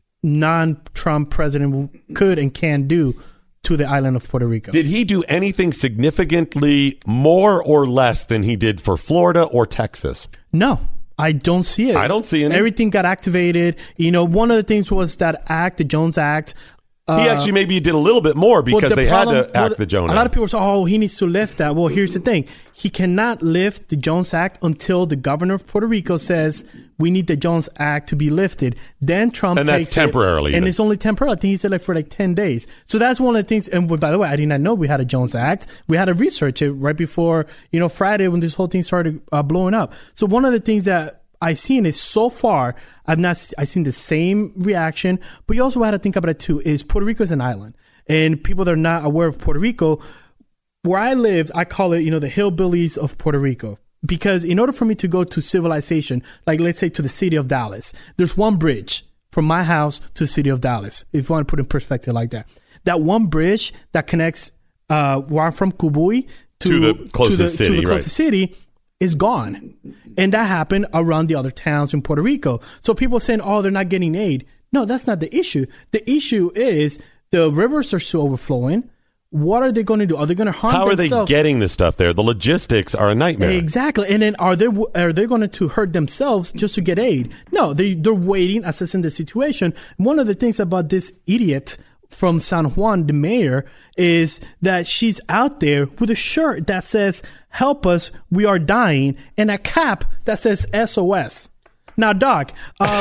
non-Trump president could and can do to the island of Puerto Rico. Did he do anything significantly more or less than he did for Florida or Texas? No, I don't see it. I don't see any. Everything got activated. One of the things was that act, the Jones Act. He actually maybe did a little bit more because they had to act the Jones Act. A lot of people say, he needs to lift that. Well, here's the thing. He cannot lift the Jones Act until the governor of Puerto Rico says we need the Jones Act to be lifted. Then Trump takes it. And that's temporarily. And it's only temporary. I think he said for 10 days. So that's one of the things. And by the way, I did not know we had a Jones Act. We had to research it right before, Friday when this whole thing started blowing up. So one of the things that I've seen is so far, I've seen the same reaction, but you also had to think about it too, is Puerto Rico is an island. And people that are not aware of Puerto Rico, where I lived, I call it, the hillbillies of Puerto Rico. Because in order for me to go to civilization, like let's say to the city of Dallas, there's one bridge from my house to the city of Dallas, if you want to put it in perspective like that. That one bridge that connects where I'm from, Cubuy, to the closest city is gone. And that happened around the other towns in Puerto Rico. So people saying, they're not getting aid. No, that's not the issue. The issue is the rivers are still overflowing. What are they going to do? Are they going to harm themselves? How are they getting this stuff there? The logistics are a nightmare. Exactly. And then are they going to hurt themselves just to get aid? No, they're waiting, assessing the situation. One of the things about this idiot from San Juan, the mayor, is that she's out there with a shirt that says, "Help us, we are dying," and a cap that says SOS. Now, Doc,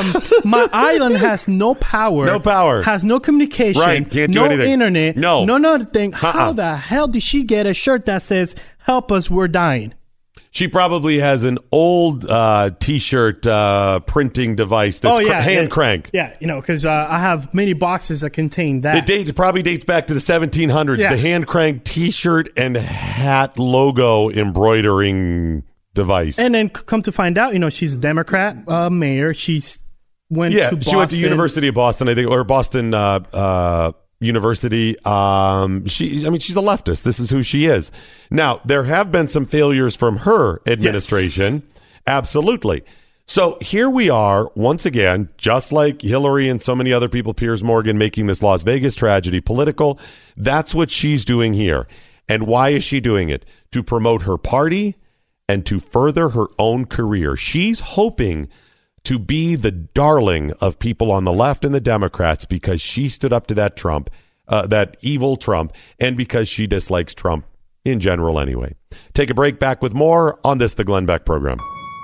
my island has no power. Has no communication. Right, can't do anything. Internet. No other thing. How the hell did she get a shirt that says, "Help us, we're dying"? She probably has an old T-shirt printing device that's hand crank. Yeah, because I have many boxes that contain that. It probably dates back to the 1700s. Yeah. The hand crank T-shirt and hat logo embroidering device. And then come to find out, she's a Democrat mayor. She went to Boston. She went to University of Boston, I think, or Boston University. She's a leftist. This is who she is. Now, there have been some failures from her administration. Yes. Absolutely. So here we are once again, just like Hillary and so many other people, Piers Morgan, making this Las Vegas tragedy political. That's what she's doing here. And why is she doing it? To promote her party and to further her own career. She's hoping to be the darling of people on the left and the Democrats because she stood up to that Trump, that evil Trump, and because she dislikes Trump in general anyway. Take a break, back with more on this, the Glenn Beck Program.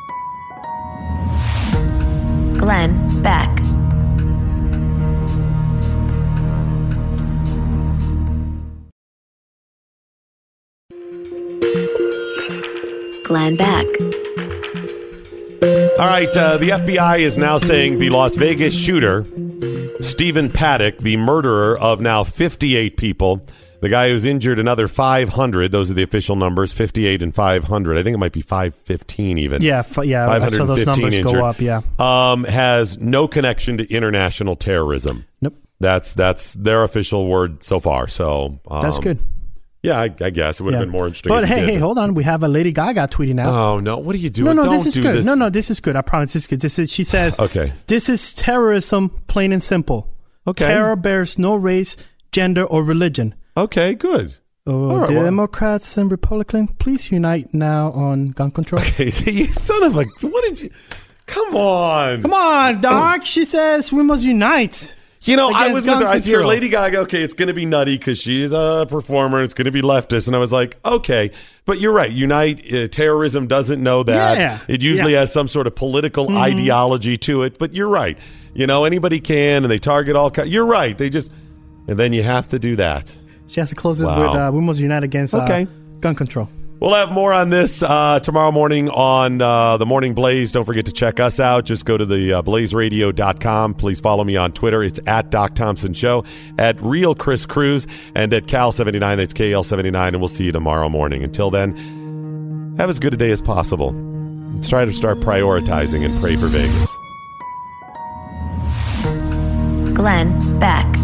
Glenn Beck. Glenn Beck. All right, the FBI is now saying the Las Vegas shooter, Stephen Paddock, the murderer of now 58 people, the guy who's injured another 500, those are the official numbers, 58 and 500. I think it might be 515 even. Yeah, I saw those numbers injured, go up, yeah. Has no connection to international terrorism. Nope. That's their official word so far. So that's good. Yeah, I guess it would have been more interesting. But hey, hold on. We have a Lady Gaga tweeting out. Oh, no. What are you doing? No, Don't this is do good. this. No, this is good. I promise this is good. She says, okay. This is terrorism, plain and simple. Okay. Terror bears no race, gender, or religion. Okay, good. Oh, right, Democrats and Republicans, please unite now on gun control. Okay, you son of a... What did you... Come on. Come on, Doc. She says we must unite. You know, I was with her. I hear control. Lady Gaga, okay, it's going to be nutty because she's a performer and it's going to be leftist. And I was like, okay. But you're right. Unite, terrorism doesn't know that. Yeah. It usually has some sort of political ideology to it. But you're right. You know, anybody can, and they target all... You're right. They just... And then you have to do that. She has to close this with we must unite against gun control. We'll have more on this tomorrow morning on the Morning Blaze. Don't forget to check us out. Just go to the blazeradio.com. Please follow me on Twitter. It's at Doc Thompson Show, at Real Chris Cruz, and at Cal79. That's KL79. And we'll see you tomorrow morning. Until then, have as good a day as possible. Let's try to start prioritizing and pray for Vegas. Glenn Beck.